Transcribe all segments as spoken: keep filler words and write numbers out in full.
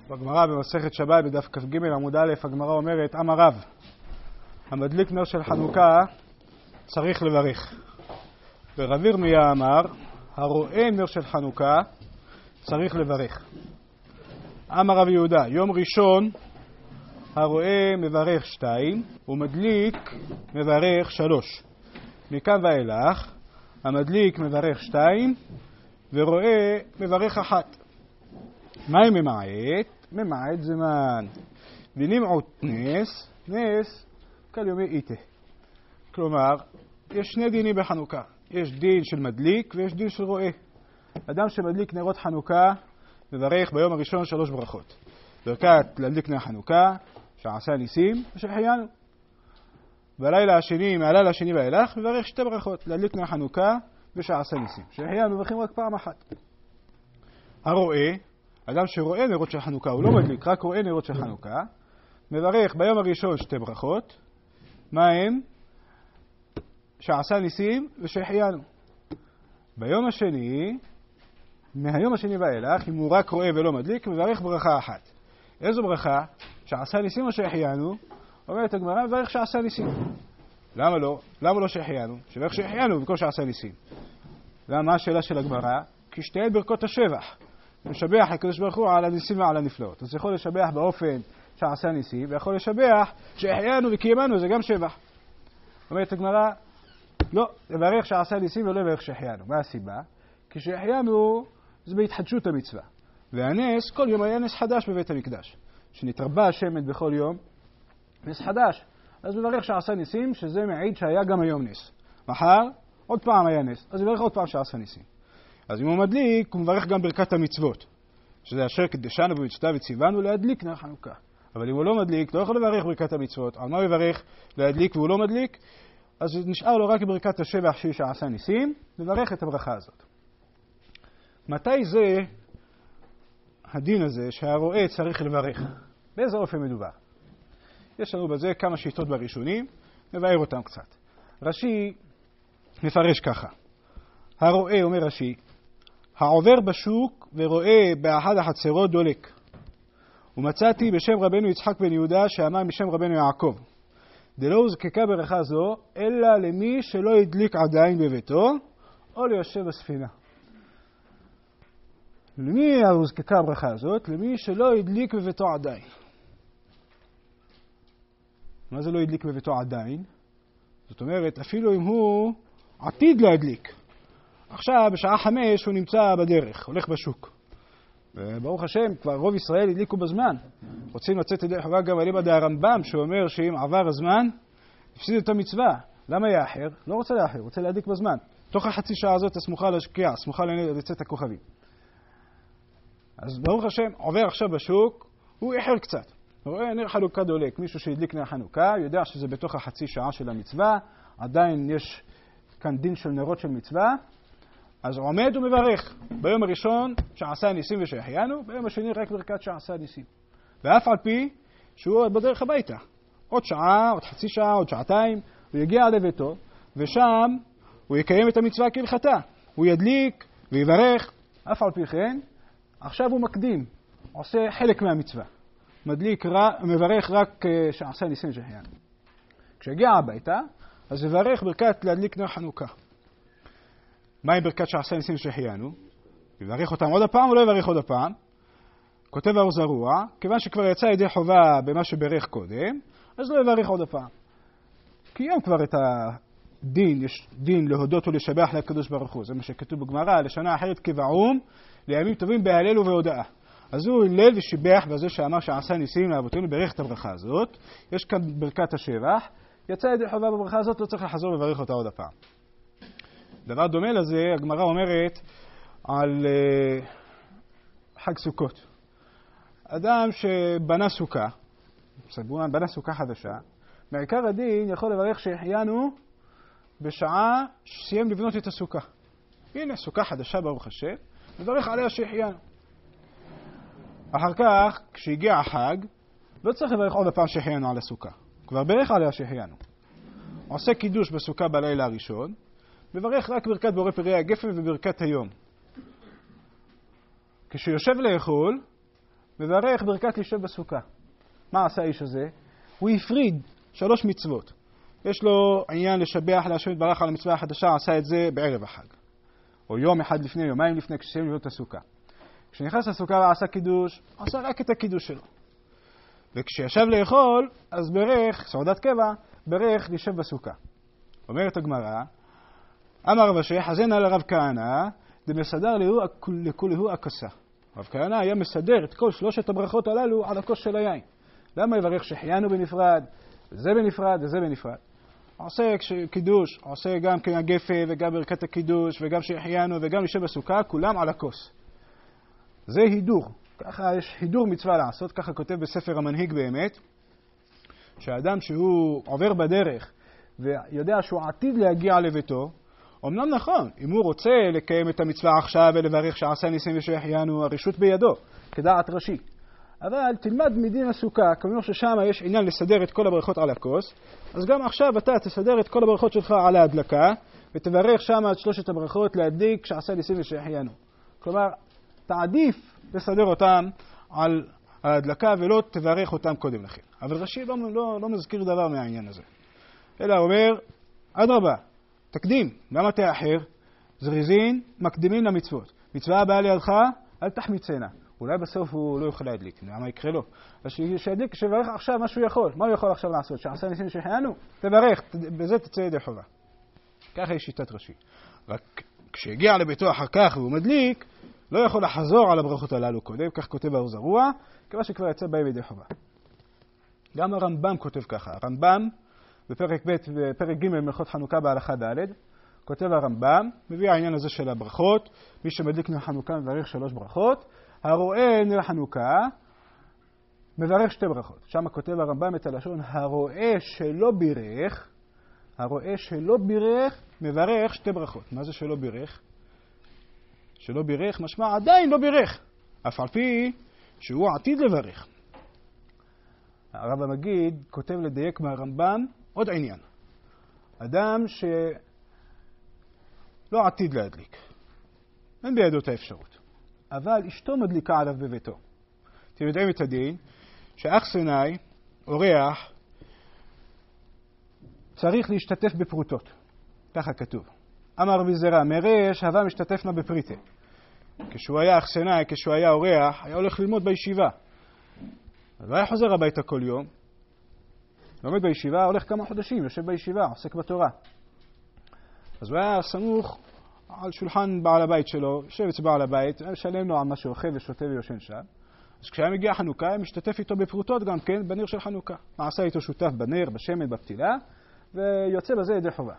בגמרא במסכת שבת בדף כ"ג עמוד א', הגמרא אומרת, אמר רב, המדליק נר של חנוכה צריך לברך. ורב ירמיה אמר, הרואה נר של חנוכה צריך לברך. אמר רב יהודה, יום ראשון הרואה מברך שתיים ומדליק מברך שלוש. מכאן ואילך המדליק מברך שתיים ורואה מברך אחת. מהי ממעט? ממעט זמן. ונמעט נס, נס כל יומי איתה. כלומר, יש שני דינים בחנוכה. יש דין של מדליק ויש דין של רואה. אדם שמדליק נרות חנוכה מברך ביום הראשון שלוש ברכות. ברכת להדליק נר חנוכה, שעשה ניסים ושהחיינו. בלילה השני, מהלילה השני ואילך, מברך שתי ברכות, להדליק נר חנוכה ושעשה ניסים. שהחיינו מברכים רק פעם אחת. הרואה, אדם שרואה נרות של חנוכה, הוא לא מדליק, רק רואה נרות של חנוכה, מברך ביום הראשון שתי ברכות. מה הם? שעשה ניסים ושהחיינו. ביום השני, מהיום השני ואילך, אם הוא רק רואה ולא מדליק, מברך ברכה אחת. איזו ברכה? שעשה ניסים או שהחיינו? אומרת הגמרא, מברך שעשה ניסים. למה לא? למה לא שהחיינו? שברך שהחיינו וכל שעשה ניסים. למה השאלה של הגמרא? כי שתיהן ברכות השבח. משבח הקדוש ברוך הוא על הניסים ועל הנפלאות. אז יכול לשבח באופן שעשה ניסים, ויכול לשבח שהחיינו וקיימנו, זה גם שבח. אומרת הגמרא, לא, לברך שעשה ניסים ולא לברך שהחיינו. מה הסיבה? כי שהחיינו זה בהתחדשות המצווה. והנס, כל יום היה נס חדש בבית המקדש. שנתרבה השמן בכל יום, נס חדש. אז מברך שעשה ניסים, שזה מעיד שהיה גם היום נס. מחר, עוד פעם היה נס. אז מברך עוד פעם שעשה ניסים. אז אם הוא מדליק, הוא מברך גם ברכת המצוות. שזה אשר קדשנו במצוותיו וציוונו להדליק נר חנוכה. אבל אם הוא לא מדליק, לא יכול לברך ברכת המצוות. על מה הוא יברך להדליק והוא לא מדליק? אז נשאר לו רק ברכת השבח שהיא שעשה ניסים, לברך את הברכה הזאת. מתי זה הדין הזה שהרואה צריך לברך? באיזה אופן מדובר? יש לנו בזה כמה שיטות בראשונים, נבהר אותם קצת. רש"י מפרש ככה. הרואה, אומר רש"י, העובר בשוק ורואה באחד החצרות דולק. ומצאתי בשם רבנו יצחק בן יהודה שאמר משם רבנו יעקב. דלא הוזקקה ברכה זו, אלא למי שלא הדליק עדיין בביתו, או ליושב בספינה. למי הוזקקה הברכה הזאת? למי שלא הדליק בביתו עדיין. מה זה לא הדליק בביתו עדיין? זאת אומרת, אפילו אם הוא עתיד להדליק. עכשיו, בשעה חמש הוא נמצא בדרך, הולך בשוק. וברוך השם, כבר רוב ישראל הדליקו בזמן. רוצים לצאת ידי חובה גם אליבא דהרמב"ם, שאומר שאם עבר הזמן, הפסיד את המצווה. למה יאחר? לא רוצה לאחר, רוצה להדליק בזמן. תוך החצי שעה הזאת הסמוכה לשקיעה, הסמוכה לצאת הכוכבים. אז ברוך השם, עובר עכשיו בשוק, הוא איחר קצת. הוא רואה נר חנוכה דולק, מישהו שהדליק נר חנוכה, יודע שזה בתוך החצי שעה של המצווה, עדיין יש כאן דין של נרות של מצווה, אז הוא עומד ומברך. ביום הראשון שעשה ניסים ושהחיינו, ביום השני רק ברכת שעשה ניסים. ואף על פי שהוא בדרך הביתה. עוד שעה, עוד חצי שעה, עוד שעתיים, הוא יגיע לביתו, ושם הוא יקיים את המצווה כהלכתה. הוא ידליק ויברך, אף על פי כן, עכשיו הוא מקדים, עושה חלק מהמצווה. מדליק, מברך רק שעשה ניסים ושהחיינו. כשהגיע הביתה, אז יברך ברכת להדליק נר חנוכה. מהי ברכת שעשה ניסים ושהחיינו? יברך אותם עוד הפעם או לא יברך עוד הפעם? כותב האור זרוע, כיוון שכבר יצא ידי חובה במה שברך קודם, אז לא יברך עוד הפעם. קיים כבר את הדין, יש דין להודות ולשבח לקדוש ברוך הוא. זה מה שכתוב בגמרא, לשנה אחרת כבעום, לימים טובים בהלל ובהודאה. אז הוא הלל ושיבח בזה שאמר שעשה ניסים לאבותינו, ברך את הברכה הזאת. יש כאן ברכת השבח. יצא ידי חובה בברכה הזאת, לא צריך לחזור לברך אותה עוד הפעם. דבר דומה לזה, הגמרא אומרת על uh, חג סוכות. אדם שבנה סוכה, סבורן, בנה סוכה חדשה, מעיקר הדין יכול לברך שהחיינו בשעה שסיים לבנות את הסוכה. הנה, סוכה חדשה ברוך השם, לברך עליה שהחיינו. אחר כך, כשהגיע החג, לא צריך לברך עוד הפעם שהחיינו על הסוכה. כבר ברך עליה שהחיינו. עושה קידוש בסוכה בלילה הראשון, מברך רק ברכת בורא פרי הגפן וברכת היום. כשיושב לאכול, מברך ברכת לשב בסוכה. מה עשה האיש הזה? הוא הפריד שלוש מצוות. יש לו עניין לשבח להשם יתברך על המצווה החדשה, עשה את זה בערב החג. או יום אחד לפני, יומיים לפני, כשסיים לבנות את הסוכה. כשנכנס לסוכה ועשה קידוש, עשה רק את הקידוש שלו. וכשישב לאכול, אז ברך, סעודת קבע, ברך לשב בסוכה. אומרת הגמרא, אמר רב אשי, חזן על הרב כהנא, דמסדר לכולהו הכסה. רב כהנא היה מסדר את כל שלושת הברכות הללו על הכוס של היין. למה יברך שהחיינו בנפרד, וזה בנפרד וזה בנפרד? עושה קידוש, עושה גם כן הגפה וגם ברכת הקידוש וגם שהחיינו וגם לשב בסוכה, כולם על הכוס. זה הידור. ככה יש הידור מצווה לעשות, ככה כותב בספר המנהיג באמת, שהאדם שהוא עובר בדרך ויודע שהוא עתיד להגיע לביתו, אמנם נכון, אם הוא רוצה לקיים את המצווה עכשיו ולברך שעשה ניסים ושהחיינו, הרשות בידו, כדעת ראשי. אבל תלמד מדין הסוכה, כמו ששם יש עניין לסדר את כל הברכות על הכוס, אז גם עכשיו אתה תסדר את כל הברכות שלך על ההדלקה, ותברך שם את שלושת הברכות להדליק שעשה ניסים ושהחיינו. כלומר, תעדיף לסדר אותם על ההדלקה ולא תברך אותם קודם לכן. אבל רש"י לא, לא, לא מזכיר דבר מהעניין הזה. אלא אומר, אדרבה, תקדים, למה תאחר? זריזין, מקדימים למצוות. מצווה הבאה לידך, אל תחמיצנה. אולי בסוף הוא לא יוכל להדליק, למה יקרה לו? אז שידליק, שיברך עכשיו מה שהוא יכול. מה הוא יכול עכשיו לעשות? שעשה ניסים ושהחיינו? תברך, בזה תצא ידי חובה. ככה היא שיטת רש"י. רק כשהגיע לביתו אחר כך והוא מדליק, לא יכול לחזור על הברכות הללו קודם, כך כותב האור זרוע, כמה שכבר יצא בהם ידי חובה. גם הרמב"ם כותב ככה. הרמב"ם, בפרק ב' בפרק ג' מלכות חנוכה בהלכה ד', כותב הרמב"ם, מביא העניין הזה של הברכות, מי שמדליק נר חנוכה מברך שלוש ברכות, הרואה נר חנוכה מברך שתי ברכות. שם כותב הרמב"ם את הלשון, הרואה שלא בירך, הרואה שלא בירך מברך שתי ברכות. מה זה שלא בירך? שלא בירך משמע עדיין לא בירך, אף על פי שהוא עתיד לברך. הרב המגיד כותב לדייק מהרמב"ם עוד עניין. אדם שלא עתיד להדליק, אין בידו את האפשרות, אבל אשתו מדליקה עליו בביתו. אתם יודעים את הדין שאח סיני, אורח, צריך להשתתף בפרוטות. ככה כתוב. אמר רבי זרע, מרש הווה משתתפנה בפריטה. כשהוא היה אח סיני, כשהוא היה אורח, היה הולך ללמוד בישיבה. אז היה חוזר הביתה כל יום, לומד בישיבה, הולך כמה חודשים, יושב בישיבה, עוסק בתורה. אז הוא היה סמוך על שולחן בעל הבית שלו, יושב אצל בעל הבית, משלם לו על מה שאוכל ושותה ויושן שם. אז כשהיה מגיע חנוכה, הוא משתתף איתו בפרוטות גם כן, בנר של חנוכה. מעשה איתו שותף בנר, בשמן, בפתילה, ויוצא בזה ידי חובה.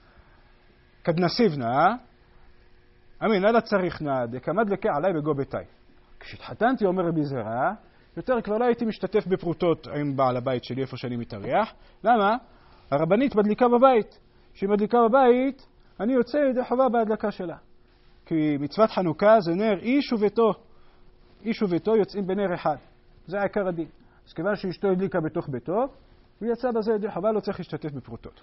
כדנסיבנה, אמין, אלא צריך נא, דקמד לקה עליי בגו ביתי. כשהתחתנתי, אומר רבי זרע, יותר כבר לא הייתי משתתף בפרוטות עם בעל הבית שלי, איפה שאני מתארח. למה? הרבנית מדליקה בבית. כשהיא מדליקה בבית, אני יוצא ידי חובה בהדלקה שלה. כי מצוות חנוכה זה נר איש וביתו. איש וביתו יוצאים בנר אחד. זה העיקר הדין. אז כיוון שאשתו הדליקה בתוך ביתו, הוא יצא בזה ידי חובה, לא צריך להשתתף בפרוטות.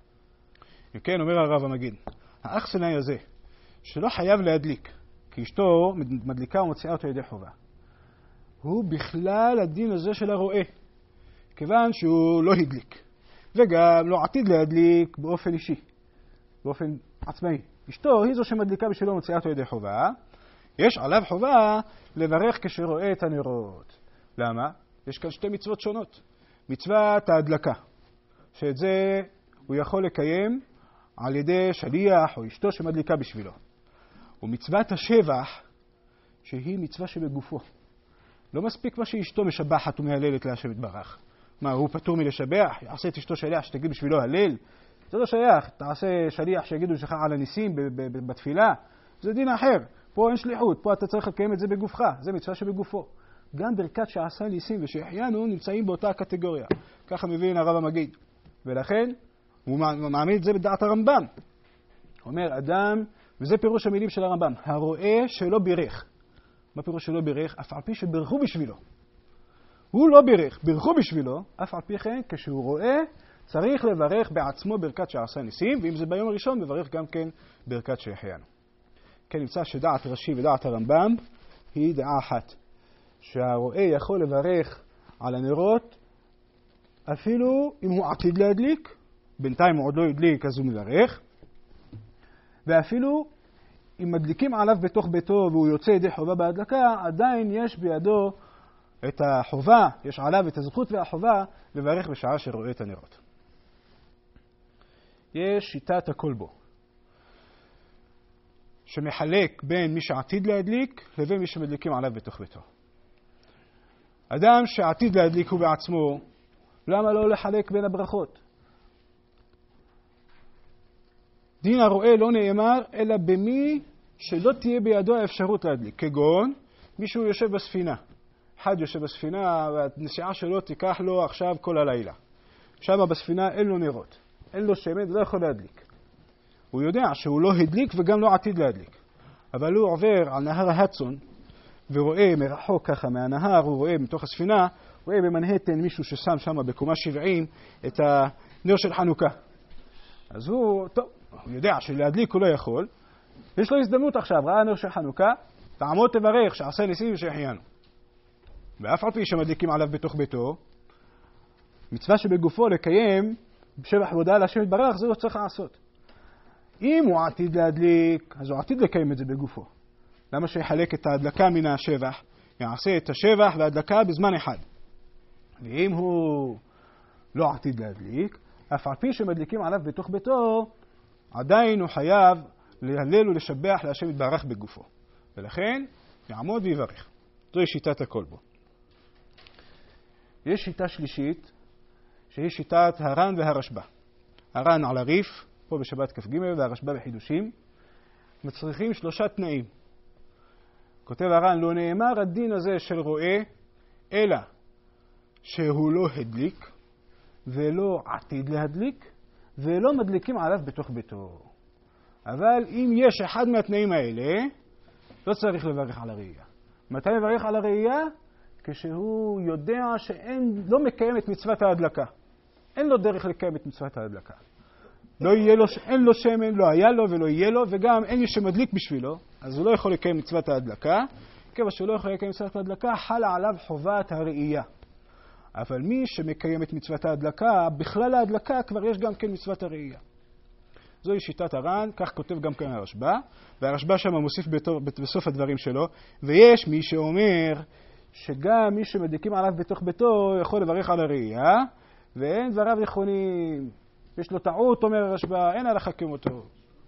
וכן, אומר הרב המגיד, האח סיני הזה, שלא חייב להדליק, כי אשתו מדליקה ומוציאה אותו ידי חובה. הוא בכלל הדין הזה של הרואה, כיוון שהוא לא הדליק, וגם לא עתיד להדליק באופן אישי, באופן עצמאי. אשתו היא זו שמדליקה בשבילו ומוציאה אותו ידי חובה, יש עליו חובה לברך כשרואה את הנרות. למה? יש כאן שתי מצוות שונות. מצוות ההדלקה, שאת זה הוא יכול לקיים על ידי שליח או אשתו שמדליקה בשבילו. ומצוות השבח, שהיא מצווה שבגופו. לא מספיק מה שאשתו משבחת ומהללת להשם יתברך. מה, הוא פטור מלשבח? יעשה את אשתו שליח שתגיד בשבילו הלל? זה לא שייך. תעשה שליח שיגידו שלך על הניסים בתפילה. זה דין אחר. פה אין שליחות. פה אתה צריך לקיים את זה בגופך. זה מצווה שבגופו. גם ברכת שעשה ניסים ושהחיינו נמצאים באותה הקטגוריה. ככה מבין הרב המגיד. ולכן הוא מעמיד את זה בדעת הרמב"ם. אומר אדם, וזה פירוש המילים של הרמב"ם, הרואה שלא בירך. מה פירוש שלא בירך? אף על פי שברכו בשבילו. הוא לא בירך, ברכו בשבילו, אף על פי כן, כשהוא רואה, צריך לברך בעצמו ברכת שעשה ניסים, ואם זה ביום הראשון, מברך גם כן ברכת שהחיינו. כן, נמצא שדעת רש"י ודעת הרמב"ם היא דעה אחת. שהרואה יכול לברך על הנרות אפילו אם הוא עתיד להדליק, בינתיים הוא עוד לא הדליק אז הוא מברך, ואפילו אם מדליקים עליו בתוך ביתו והוא יוצא ידי חובה בהדלקה, עדיין יש בידו את החובה, יש עליו את הזכות והחובה לברך בשעה שרואה את הנרות. יש שיטת הכל בו, שמחלק בין מי שעתיד להדליק לבין מי שמדליקים עליו בתוך ביתו. אדם שעתיד להדליק הוא בעצמו, למה לא לחלק בין הברכות? דין הרואה לא נאמר אלא במי שלא תהיה בידו האפשרות להדליק, כגון מישהו יושב בספינה. אחד יושב בספינה והנסיעה שלו תיקח לו עכשיו כל הלילה. שם בספינה אין לו נרות, אין לו שמן, לא יכול להדליק. הוא יודע שהוא לא הדליק וגם לא עתיד להדליק. אבל הוא עובר על נהר ההדסון ורואה מרחוק ככה מהנהר, הוא רואה מתוך הספינה, רואה במנהטן מישהו ששם שם בקומה שבעים את הנר של חנוכה. אז הוא, טוב, הוא יודע שלהדליק הוא לא יכול. יש לו הזדמנות עכשיו, ראה נר של חנוכה, תעמוד תברך שעשה ניסים ושהחיינו. ואף על פי שמדליקים עליו בתוך ביתו, מצווה שבגופו לקיים בשבח והודאה להשם יתברך, זה לא צריך לעשות. אם הוא עתיד להדליק, אז הוא עתיד לקיים את זה בגופו. למה שיחלק את ההדלקה מן השבח? יעשה את השבח וההדלקה בזמן אחד. ואם הוא לא עתיד להדליק, אף על פי שמדליקים עליו בתוך ביתו, עדיין הוא חייב להלל ולשבח להשם יתברך בגופו. ולכן יעמוד ויברך. זוהי שיטת הכל בו. יש שיטה שלישית, שהיא שיטת הר"ן והרשב"א. הר"ן על הריף, פה בשבת כ"ג, והרשב"א בחידושים, מצריכים שלושה תנאים. כותב הר"ן, לא נאמר הדין הזה של רואה, אלא שהוא לא הדליק, ולא עתיד להדליק, ולא מדליקים עליו בתוך ביתו. אבל אם יש אחד מהתנאים האלה, לא צריך לברך על הראייה. מתי לברך על הראייה? כשהוא יודע שאין, לא מקיים את מצוות ההדלקה. אין לו דרך לקיים את מצוות ההדלקה. לא יהיה לו, אין לו שמן, לא היה לו ולא יהיה לו, וגם אין מי שמדליק בשבילו, אז הוא לא יכול לקיים מצוות ההדלקה. כיוון שהוא לא יכול לקיים מצוות ההדלקה, חלה עליו חובת הראייה. אבל מי שמקיים את מצוות ההדלקה, בכלל ההדלקה כבר יש גם כן מצוות הראייה. זוהי שיטת הר"ן, כך כותב גם כאן הרשב"א, והרשב"א שם מוסיף בתור, בסוף הדברים שלו, ויש מי שאומר שגם מי שמדליקים עליו בתוך ביתו יכול לברך על הראייה, ואין דבריו נכונים. יש לו טעות, אומר הרשב"א, אין הלכה כמותו.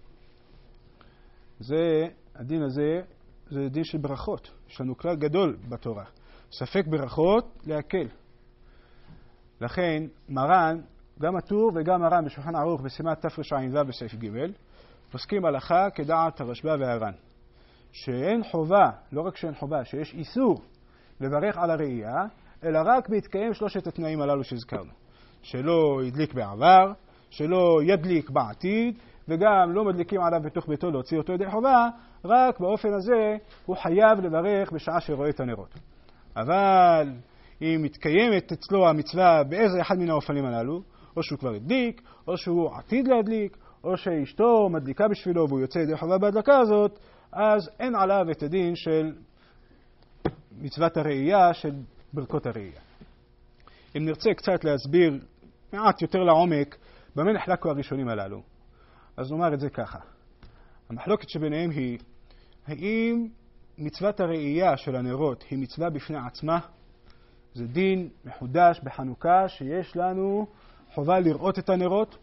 זה, הדין הזה, זה דין של ברכות. יש לנו כלל גדול בתורה. ספק ברכות, להקל. לכן, מרן, גם הטור וגם הר"ן בשולחן ערוך בסימן תרע"ו בסעיף ג' פוסקים הלכה כדעת הרשב"א והר"ן. שאין חובה, לא רק שאין חובה, שיש איסור לברך על הראייה, אלא רק בהתקיים שלושת התנאים הללו שהזכרנו. שלא ידליק בעבר, שלא ידליק בעתיד, וגם לא מדליקים עליו בתוך ביתו להוציא אותו ידי חובה, רק באופן הזה הוא חייב לברך בשעה שרואה את הנרות. אבל אם מתקיימת אצלו המצווה באיזה אחד מן האופנים הללו, או שהוא כבר הדליק, או שהוא עתיד להדליק, או שאשתו מדליקה בשבילו והוא יוצא ידי חובה בהדלקה הזאת, אז אין עליו את הדין של מצוות הראייה, של ברכות הראייה. אם נרצה קצת להסביר מעט יותר לעומק במה נחלקו הראשונים הללו, אז נאמר את זה ככה. המחלוקת שביניהם היא, האם מצוות הראייה של הנרות היא מצווה בפני עצמה? זה דין מחודש בחנוכה שיש לנו חובה לראות את הנרות,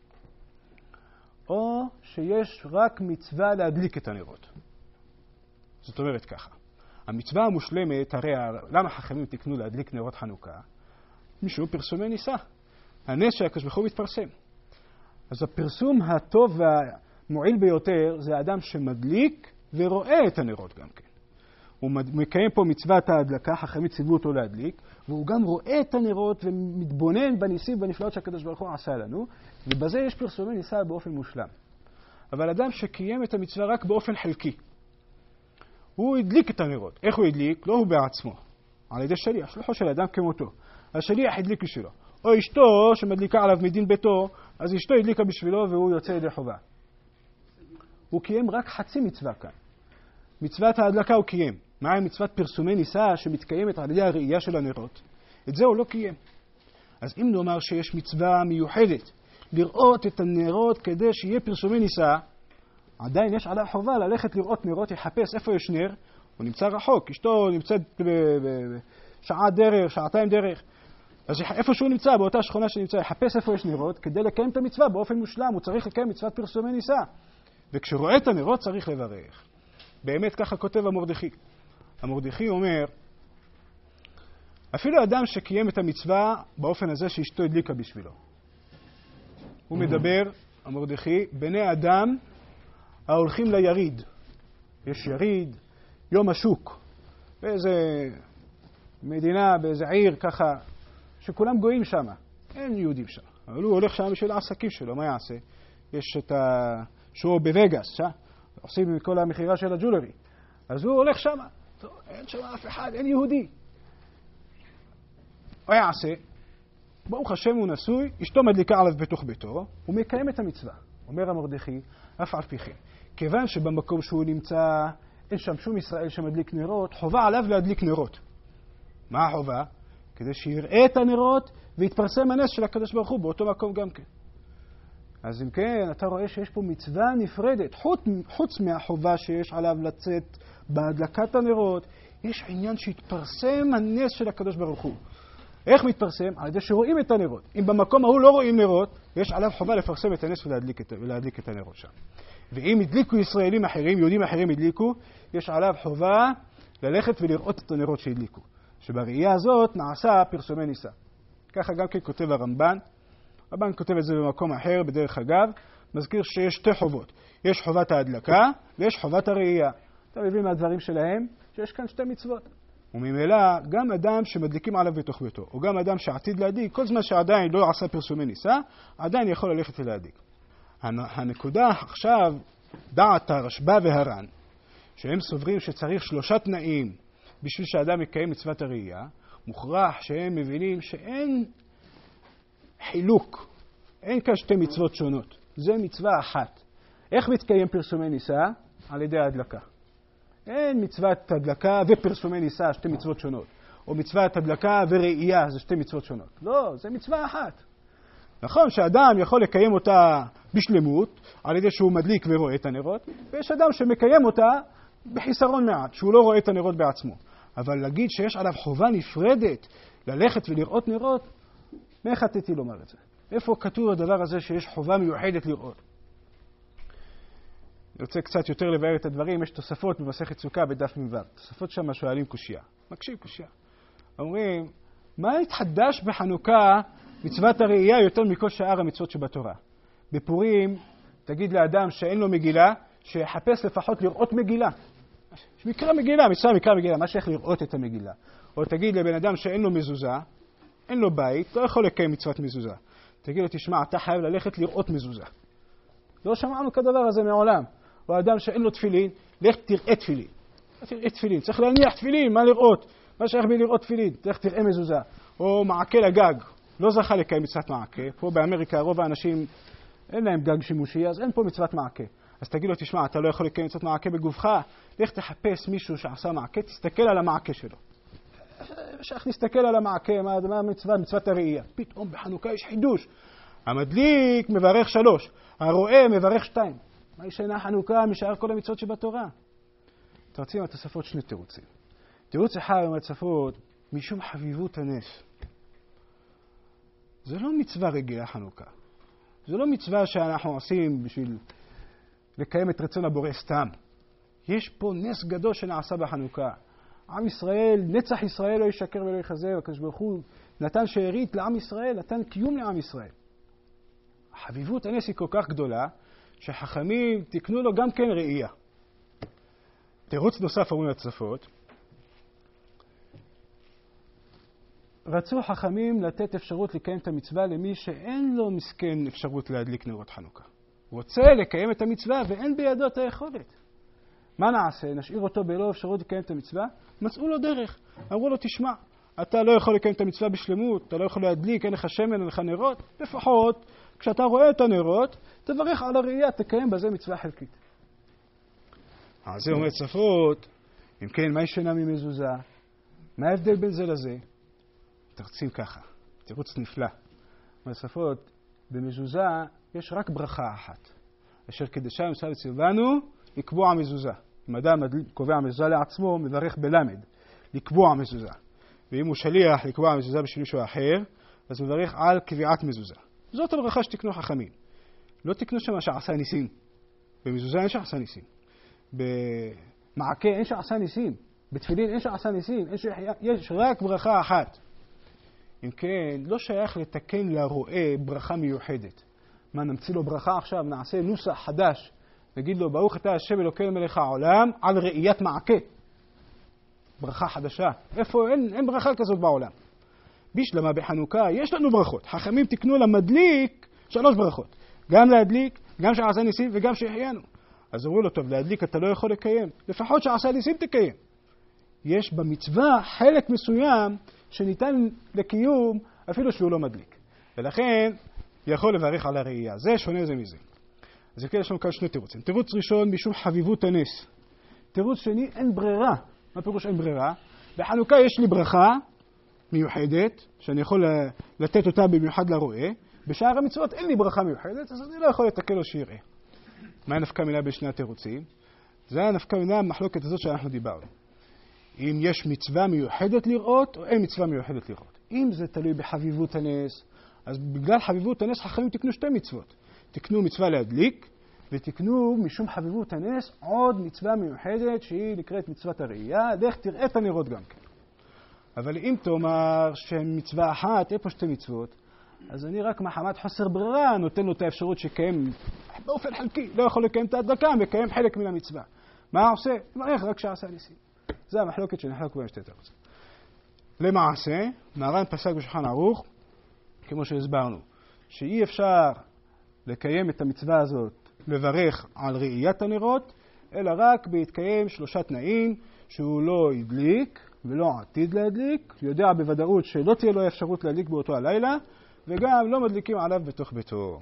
או שיש רק מצווה להדליק את הנרות. זאת אומרת ככה. המצווה המושלמת, הרי למה חכמים תקנו להדליק נרות חנוכה? משום פרסומי ניסה. הנס שהקדוש ברוך הוא מתפרסם. אז הפרסום הטוב והמועיל ביותר זה האדם שמדליק ורואה את הנרות גם כן. הוא מקיים פה מצוות ההדלקה, חכמים ציוו אותו להדליק, והוא גם רואה את הנרות ומתבונן בניסים ובנפלאות שהקדוש ברוך הוא עשה לנו, ובזה יש פרסומי ניסה באופן מושלם. אבל אדם שקיים את המצווה רק באופן חלקי, הוא הדליק את הנרות. איך הוא הדליק? לא הוא בעצמו, על ידי שליח, שלוחו של אדם כמותו. השליח הדליק בשבילו. או אשתו שמדליקה עליו מדין ביתו, אז אשתו הדליקה בשבילו והוא יוצא ידי חובה. הוא קיים רק חצי מצווה כאן. מצוות ההדלקה הוא קיים. מה עם מצוות פרסומי ניסה שמתקיימת על ידי הראייה של הנרות? את זה הוא לא קיים. אז אם נאמר שיש מצווה מיוחדת לראות את הנרות כדי שיהיה פרסומי ניסה, עדיין יש עליו חובה ללכת לראות נרות, יחפש איפה יש נר, הוא נמצא רחוק, אשתו נמצאת בשעה דרך, שעתיים דרך, אז איפה שהוא נמצא, באותה שכונה שנמצא, יחפש איפה יש נרות, כדי לקיים את המצווה באופן מושלם, הוא צריך לקיים מצוות פרסומי ניסה. וכשרואה את הנרות צריך לברך. באמת ככה כותב המרדכי. המרדכי אומר, אפילו אדם שקיים את המצווה באופן הזה שאשתו הדליקה בשבילו. הוא מדבר, המרדכי, בני אדם ההולכים ליריד. יש יריד, יום השוק, באיזה מדינה, באיזה עיר ככה, שכולם גויים שם. אין יהודים שם. אבל הוא הולך שם בשביל העסקים שלו, מה יעשה? יש את השואו בווגאס, שם, עושים כל המחירה של הג'ולרי. אז הוא הולך שם, טוב, אין שם אף אחד, אין יהודי. מה יעשה? ברוך השם הוא נשוי, אשתו מדליקה עליו בתוך ביתו, הוא מקיים את המצווה. אומר המרדכי, אף על פי כן. כיוון שבמקום שהוא נמצא, אין שם שום ישראל שמדליק נרות, חובה עליו להדליק נרות. מה החובה? כדי שיראה את הנרות ויתפרסם הנס של הקדוש ברוך הוא באותו מקום גם כן. אז אם כן, אתה רואה שיש פה מצווה נפרדת, חוץ, חוץ מהחובה שיש עליו לצאת בהדלקת הנרות, יש עניין שהתפרסם הנס של הקדוש ברוך הוא. איך מתפרסם? על ידי שרואים את הנרות. אם במקום ההוא לא רואים נרות, יש עליו חובה לפרסם את הנס ולהדליק את, ולהדליק את הנרות שם. ואם הדליקו ישראלים אחרים, יהודים אחרים הדליקו, יש עליו חובה ללכת ולראות את הנרות שהדליקו. שבראייה הזאת נעשה פרסומי ניסה. ככה גם כן כותב הרמב"ן. הרמב"ן כותב את זה במקום אחר, בדרך אגב, מזכיר שיש שתי חובות. יש חובת ההדלקה ויש חובת הראייה. אתה מבין מהדברים שלהם שיש כאן שתי מצוות. וממילא גם אדם שמדליקים עליו בתוך ביתו, או גם אדם שעתיד להדליק, כל זמן שעדיין לא עשה פרסומי ניסה, עדיין יכול ללכת ולהדליק. הנקודה עכשיו, דעת הרשב"א והר"ן, שהם סוברים שצריך שלושה תנאים בשביל שאדם יקיים מצוות הראייה, מוכרח שהם מבינים שאין חילוק, אין כאן שתי מצוות שונות. זה מצווה אחת. איך מתקיים פרסומי ניסה? על ידי ההדלקה. אין מצוות הדלקה ופרסומי ניסה, שתי מצוות שונות. או מצוות הדלקה וראייה, זה שתי מצוות שונות. לא, זה מצווה אחת. נכון שאדם יכול לקיים אותה בשלמות, על ידי שהוא מדליק ורואה את הנרות, ויש אדם שמקיים אותה בחיסרון מעט, שהוא לא רואה את הנרות בעצמו. אבל להגיד שיש עליו חובה נפרדת ללכת ולראות נרות, מה חטאתי לומר את זה? איפה כתוב הדבר הזה שיש חובה מיוחדת לראות? אני רוצה קצת יותר לבאר את הדברים. יש תוספות במסכת סוכה בדף מ"ו. תוספות שם שואלים קושיה. מקשיב קושיה. אומרים, מה התחדש בחנוכה מצוות הראייה יותר מכל שאר המצוות שבתורה? בפורים תגיד לאדם שאין לו מגילה, שיחפש לפחות לראות מגילה. מקרא מגילה, מצווה מקרא מגילה, מה שייך לראות את המגילה. או תגיד לבן אדם שאין לו מזוזה, אין לו בית, לא יכול לקיים מצוות מזוזה. תגיד לו, תשמע, אתה חייב ללכת לראות מזוזה. לא שמענו כדבר הזה מעולם. או אדם שאין לו תפילין, לך תראה תפילין. תראה תפילין, צריך להניח תפילין, מה לראות? מה שייך בי לראות תפילין? לך תראה מזוזה. או מעקה לגג, לא זכה לקיים מצוות מעקה. פה באמריקה רוב האנשים אין להם גג שימושי, אז אין פה מצוות מעקה. אז תגיד לו, תשמע, אתה לא יכול לקיים מצוות מעקה בגופך, לך תחפש מישהו שעשה מעקה, תסתכל על המעקה שלו. שייך נסתכל על המעקה, מה, מה מצוות, מצוות הראייה. פתאום בחנוכה יש חידוש. המדליק מברך שלוש, הרואה מברך שתיים. מה ישנה חנוכה משאר כל המצוות שבתורה? תרצים התוספות שני תירוצים. תירוץ אחד מהתוספות, משום חביבות הנס. זה לא מצווה רגילה חנוכה. זה לא מצווה שאנחנו עושים בשביל לקיים את רצון הבורא סתם. יש פה נס גדול שנעשה בחנוכה. עם ישראל, נצח ישראל לא ישקר ולא יחזר, הקדוש ברוך הוא נתן שארית לעם ישראל, נתן קיום לעם ישראל. החביבות הנס היא כל כך גדולה, שחכמים תקנו לו גם כן ראייה. תירוץ נוסף אומרים לתוספות, רצו חכמים לתת אפשרות לקיים את המצווה למי שאין לו מסכן אפשרות להדליק נרות חנוכה. הוא רוצה לקיים את המצווה ואין בידו את היכולת. מה נעשה? נשאיר אותו בלא אפשרות לקיים את המצווה? מצאו לו דרך. אמרו לו, תשמע, אתה לא יכול לקיים את המצווה בשלמות, אתה לא יכול להדליק, אין לך שמן, אין לך נרות. לפחות, כשאתה רואה את הנרות, תברך על הראייה, תקיים בזה מצווה חלקית. אז זה אומר צפות, אם כן, מה ישנה ממזוזה? מה ההבדל בין זה לזה? תרצים ככה, תירוץ נפלא. מהספות, במזוזה יש רק ברכה אחת. אשר קדשה ימסר וציוונו לקבוע מזוזה. אם אדם קובע מזוזה לעצמו, מברך בלמד, לקבוע מזוזה. ואם הוא שליח לקבוע מזוזה בשביל מישהו אחר, אז מברך על קביעת מזוזה. זאת הברכה שתקנו חכמים. לא תקנו שם שעשה ניסים. במזוזה אין שעשה ניסים. במעקה אין שעשה ניסים. בתפילין אין שעשה ניסים. אין שחיה... יש רק ברכה אחת. אם כן, לא שייך לתקן לרועה ברכה מיוחדת. מה, נמציא לו ברכה עכשיו, נעשה נוסח חדש. נגיד לו, ברוך אתה השם אלוקינו מלך העולם, על ראיית מעקה. ברכה חדשה. איפה? אין, אין ברכה כזאת בעולם. בשלמה בחנוכה יש לנו ברכות. חכמים תקנו למדליק שלוש ברכות. גם להדליק, גם שעשה ניסים וגם שהחיינו. אז אמרו לו, טוב, להדליק אתה לא יכול לקיים. לפחות שעשה ניסים תקיים. יש במצווה חלק מסוים שניתן לקיום אפילו שהוא לא מדליק. ולכן יכול לברך על הראייה. זה שונה זה מזה. אז יש לנו כאן שני תירוצים. תירוץ ראשון משום חביבות הנס. תירוץ שני, אין ברירה. מה פירוש אין ברירה? בחנוכה יש לי ברכה מיוחדת, שאני יכול לתת אותה במיוחד לרועה. בשאר המצוות אין לי ברכה מיוחדת, אז אני לא יכול לתקן לו שיראה. מה נפקא מינה בשני התירוצים? זה הנפקא מינה המחלוקת הזאת שאנחנו דיברנו. אם יש מצווה מיוחדת לראות, או אין מצווה מיוחדת לראות. אם זה תלוי בחביבות הנס, אז בגלל חביבות הנס חכמים תקנו שתי מצוות. תקנו מצווה להדליק, ותקנו משום חביבות הנס עוד מצווה מיוחדת שהיא נקראת מצוות הראייה, דרך תראה את הנרות גם כן. אבל אם תאמר שמצווה אחת, איפה שתי מצוות, אז אני רק מחמת חוסר ברירה נותן לו את האפשרות שקיים באופן חלקי, לא יכול לקיים את ההדלקה, מקיים חלק מן המצווה. מה עושה? מברך רק שעשה ניסים. זה המחלוקת שנחלק בין שתי תירוצים. למעשה, מרן פסק בשולחן ערוך, כמו שהסברנו, שאי אפשר לקיים את המצווה הזאת, לברך על ראיית הנרות, אלא רק בהתקיים שלושה תנאים, שהוא לא ידליק ולא עתיד להדליק, יודע בוודאות שלא תהיה לו אפשרות להדליק באותו הלילה, וגם לא מדליקים עליו בתוך ביתו.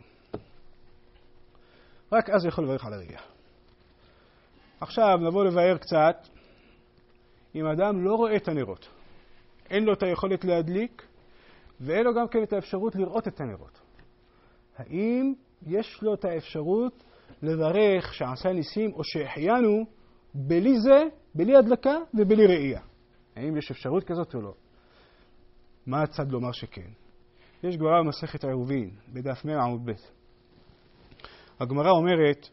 רק אז יכול לברך על הראייה. עכשיו נבוא לבאר קצת, אם אדם לא רואה את הנרות, אין לו את היכולת להדליק, ואין לו גם כן את האפשרות לראות את הנרות. האם יש לו את האפשרות לברך שעשה ניסים או שהחיינו בלי זה, בלי הדלקה ובלי ראייה? האם יש אפשרות כזאת או לא? מה הצד לומר שכן? יש גמרא במסכת עירובין, בדף מאה עמוד ב'. הגמרא אומרת,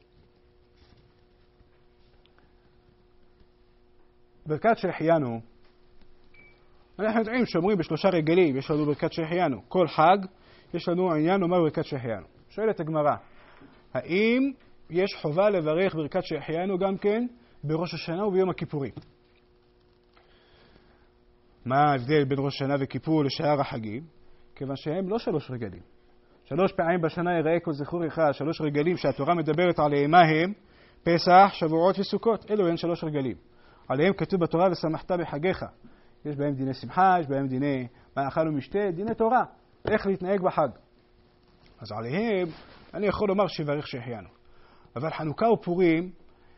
ברכת שהחיינו, אנחנו יודעים שאומרים בשלושה רגלים, יש לנו ברכת שהחיינו. כל חג יש לנו עניין לומר ברכת שהחיינו. שואלת הגמרא, האם יש חובה לברך ברכת שהחיינו גם כן בראש השנה וביום הכיפורים? מה ההבדל בין ראש השנה וכיפור לשאר החגים? כיוון שהם לא שלוש רגלים. שלוש פעמים בשנה יראה כל זכור אחד, שלוש רגלים שהתורה מדברת עליהם, מה הם? פסח, שבועות וסוכות. אלו הן שלוש רגלים. עליהם כתוב בתורה ושמחת בחגיך. יש בהם דיני שמחה, יש בהם דיני מה אכל ומשתה, דיני תורה. איך להתנהג בחג. אז עליהם אני יכול לומר שיברך שהחיינו. אבל חנוכה ופורים,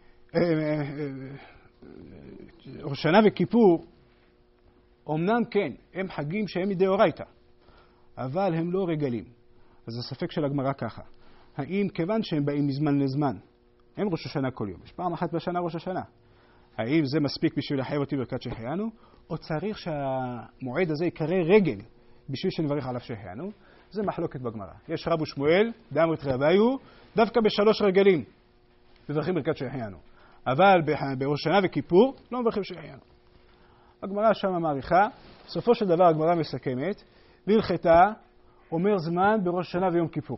ראש השנה וכיפור, אמנם כן, הם חגים שהם מדאורייתא, אבל הם לא רגלים. אז זה ספק של הגמרא ככה. האם כיוון שהם באים מזמן לזמן, הם ראש השנה כל יום, יש פעם אחת בשנה ראש השנה, האם זה מספיק בשביל לחייב אותי ברכת שהחיינו, או צריך שהמועד הזה יקרא רגל בשביל שנברך עליו שהחיינו? זה מחלוקת בגמרא. יש רב ושמואל, דאמרת רביו, דווקא בשלוש רגלים מברכים ברכת שהחיינו. אבל בראש השנה וכיפור לא מברכים שהחיינו. הגמרא שם מעריכה, בסופו של דבר הגמרא מסכמת, והלכתה אומר זמן בראש השנה ויום כיפור.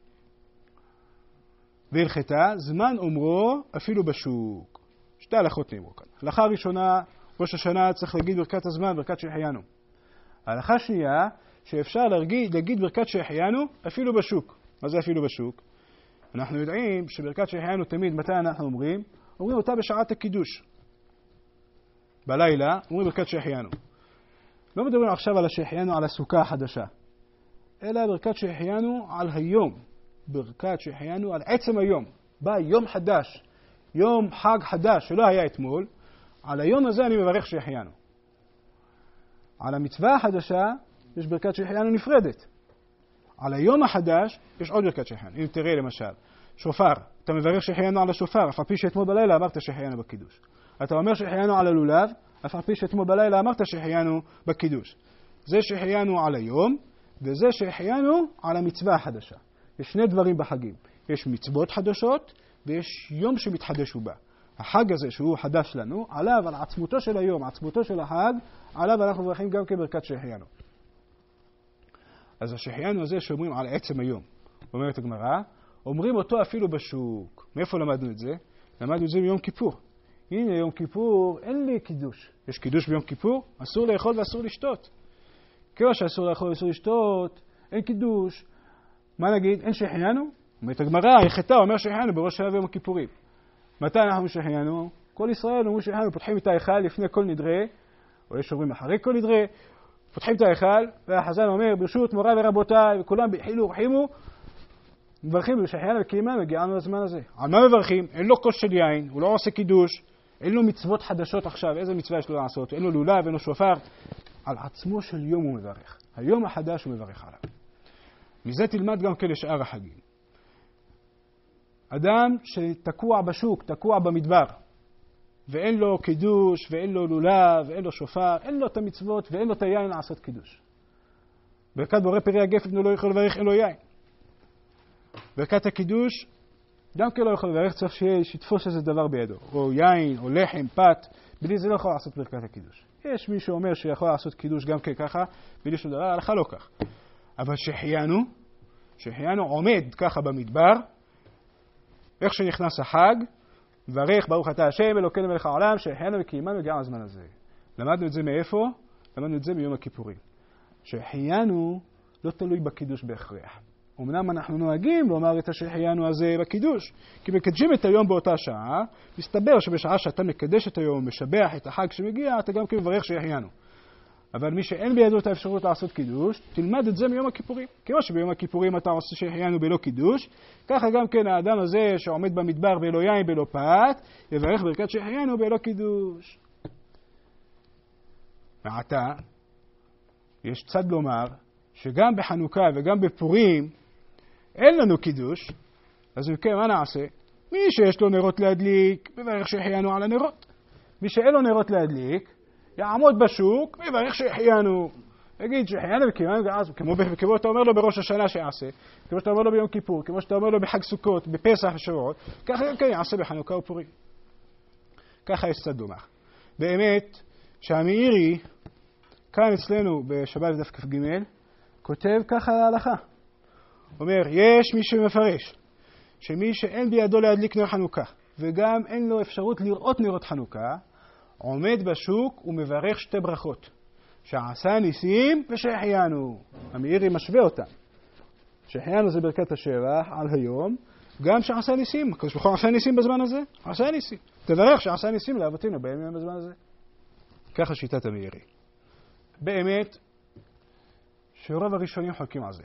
והלכתה זמן אומרו אפילו בשוק. שתי הלכות נאמרו כאן. הלכה ראשונה, ראש השנה צריך להגיד ברכת הזמן, ברכת שהחיינו. ההלכה שנייה, שאפשר להגיד, להגיד ברכת שהחיינו אפילו בשוק. מה זה אפילו בשוק? אנחנו יודעים שברכת שהחיינו תמיד, מתי אנחנו אומרים? אומרים אותה בשעת הקידוש. בלילה אומרים ברכת שהחיינו. לא מדברים עכשיו על השהחיינו, על הסוכה החדשה, אלא ברכת שהחיינו על היום. ברכת שהחיינו על עצם היום. בא יום חדש, יום חג חדש שלא היה אתמול, על היום הזה אני מברך שהחיינו. על המצווה החדשה יש ברכת שהחיינו נפרדת. על היום החדש יש עוד ברכת שהחיינו. אם תראה למשל, שופר, אתה מברך שהחיינו על השופר, אף על פי שאתמול בלילה אמרת שהחיינו בקידוש. אתה אומר שהחיינו על הלולב, אף על פי שאתמול בלילה אמרת שהחיינו בקידוש. זה שהחיינו על היום, וזה שהחיינו על המצווה החדשה. יש שני דברים בחגים. יש מצוות חדשות, ויש יום שמתחדש בה. החג הזה שהוא חדש לנו, עליו, על עצמותו של היום, עצמותו של החג, עליו אנחנו מברכים גם כברכת שהחיינו. אז השהחיינו הזה שאומרים על עצם היום, אומרת הגמרא, אומרים אותו אפילו בשוק. מאיפה למדנו את זה? למדנו את זה ביום כיפור. הנה יום כיפור, אין לי קידוש. יש קידוש ביום כיפור? אסור לאכול ואסור לשתות. כיוון שאסור לאכול ואסור לשתות, אין קידוש. מה נגיד? אין שהחיינו? אומרת הגמרא, היחתה אומר שהחיינו בראש השנה ויום הכיפורים. מתי אנחנו שהחיינו? כל ישראל אומרים שהחיינו, פותחים את ההיכל לפני כל נדרי, או יש אומרים אחרי כל נדרי, פותחים את ההיכל, והחזן אומר, ברשות מוריי ורבותיי, וכולם בחילו ורחימו, מברכים בשהחיינו וקיימנו, הגענו לזמן הזה. על מה מברכים? אין לו כוס של יין, הוא לא עושה קידוש, אין לו מצוות חדשות עכשיו, איזה מצווה יש לו לעשות? אין לו לולב, אין לו שופר. על עצמו של יום הוא מברך. היום החדש הוא מברך עליו. מזה תלמד גם כן לשאר החגים. אדם שתקוע בשוק, תקוע במדבר, ואין לו קידוש, ואין לו לולב, ואין לו שופר, אין לו את המצוות, ואין לו את היין לעשות קידוש. ברכת בורא פרי הגפן לא יכול לברך, אין לו יין. ברכת הקידוש, גם כן לא יכול לברך, צריך שיתפוס איזה דבר בידו, או יין, או לחם, פת, בלי זה לא יכול לעשות ברכת הקידוש. יש מי שאומר שיכול לעשות קידוש גם כן ככה, בלי שום דבר, הלכה לא כך. אבל שהחיינו, שהחיינו עומד ככה במדבר, איך שנכנס החג, מברך ברוך אתה השם אלוקינו מלך העולם, שהחיינו וקיימנו גם הזמן הזה. למדנו את זה מאיפה? למדנו את זה ביום הכיפורים. שהחיינו לא תלוי בקידוש בהכרח. אמנם אנחנו נוהגים לומר את השהחיינו הזה בקידוש, כי מקדשים את היום באותה שעה, מסתבר שבשעה שאתה מקדש את היום, משבח את החג שמגיע, אתה גם כן מברך שהחיינו. אבל מי שאין בידו את האפשרות לעשות קידוש, תלמד את זה מיום הכיפורים. כמו שביום הכיפורים אתה עושה שהחיינו בלא קידוש, ככה גם כן האדם הזה שעומד במדבר בלא יין בלא פת, יברך ברכת שהחיינו בלא קידוש. ועתה, יש צד לומר שגם בחנוכה וגם בפורים אין לנו קידוש, אז אם כן, מה נעשה? מי שיש לו נרות להדליק, מברך שהחיינו על הנרות. מי שאין לו נרות להדליק, יעמוד בשוק, מברך שהחיינו. יגיד שהחיינו וקיימנו, כמו, כמו שאתה אומר לו בראש השנה שיעשה, כמו שאתה אומר לו ביום כיפור, כמו שאתה אומר לו בחג סוכות, בפסח ושבועות, ככה כן יעשה בחנוכה ופורים. ככה יש צד לומר. באמת, שהמאירי, כאן אצלנו בשבת דף כ"ג, כותב ככה להלכה. אומר, יש מי שמפרש, שמי שאין בידו להדליק נר חנוכה, וגם אין לו אפשרות לראות נרות חנוכה, עומד בשוק ומברך שתי ברכות. שעשה ניסים ושהחיינו. המאירי משווה אותם. שהחיינו זה ברכת השבח על היום, גם שעשה ניסים. הקדוש ברוך הוא עשה ניסים בזמן הזה? עשה ניסים. תברך שעשה ניסים לאבותינו בימים בזמן הזה. ככה שיטת המאירי. באמת, שרוב הראשונים חולקים על זה.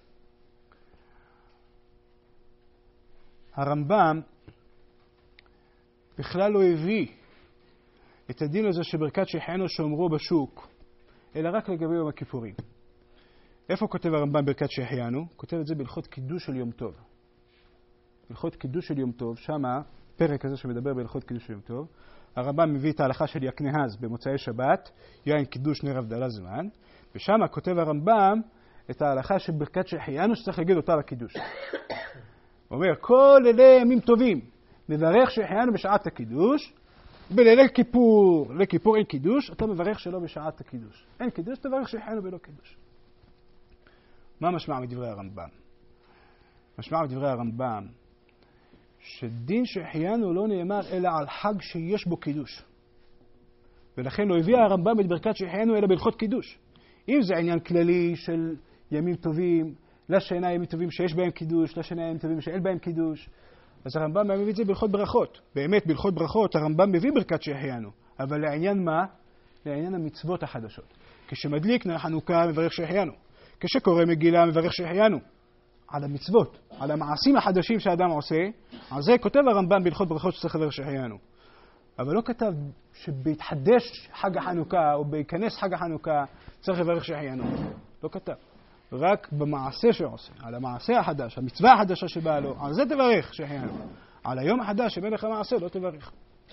הרמב"ם בכלל לא הביא את הדין הזה שברכת שהחיינו שאומרו בשוק, אלא רק לגבי יום הכיפורים. איפה כותב הרמב"ם ברכת שהחיינו? כותב את זה בהלכות קידוש של יום טוב. בהלכות קידוש של יום טוב, שמה, פרק הזה שמדבר בהלכות קידוש של יום טוב, הרמב"ם מביא את ההלכה של יקנהז במוצאי שבת, יין קידוש נר הבדלה זמן, ושמה כותב הרמב"ם את ההלכה של ברכת שהחיינו שצריך להגיד אותה בקידוש. הוא אומר, כל אלה ימים טובים, מברך שהחיינו בשעת הקידוש, בליל כיפור, לכיפור אין קידוש, אתה מברך שלא בשעת הקידוש. אין קידוש, תברך שהחיינו בלא קידוש. מה משמע מדברי הרמב"ם? משמע מדברי הרמב"ם, שדין שהחיינו לא נאמר אלא על חג שיש בו קידוש. ולכן לא הביא הרמב"ם את ברכת שהחיינו אלא בהלכות קידוש. אם זה עניין כללי של ימים טובים, לשנה ימים טובים שיש בהם קידוש, לשנה ימים טובים שאין בהם קידוש, אז הרמב"ם מביא את זה בהלכות ברכות. באמת, בהלכות ברכות הרמב"ם מביא ברכת שהחיינו. אבל לעניין מה? לעניין המצוות החדשות. כשמדליק נר חנוכה מברך שהחיינו. כשקורא מגילה מברך שהחיינו. על המצוות, על המעשים החדשים שהאדם עושה, על זה כותב הרמב"ם בהלכות ברכות שצריך לברך שהחיינו. אבל לא כתב שבהתחדש חג החנוכה או בהיכנס חג החנוכה צריך לברך שהחיינו. לא כתב. רק במעשה שעושה, על המעשה החדש, המצווה החדשה שבאה לו, על זה תברך שהחיינו. על היום החדש שמלך המעשה לא תברך.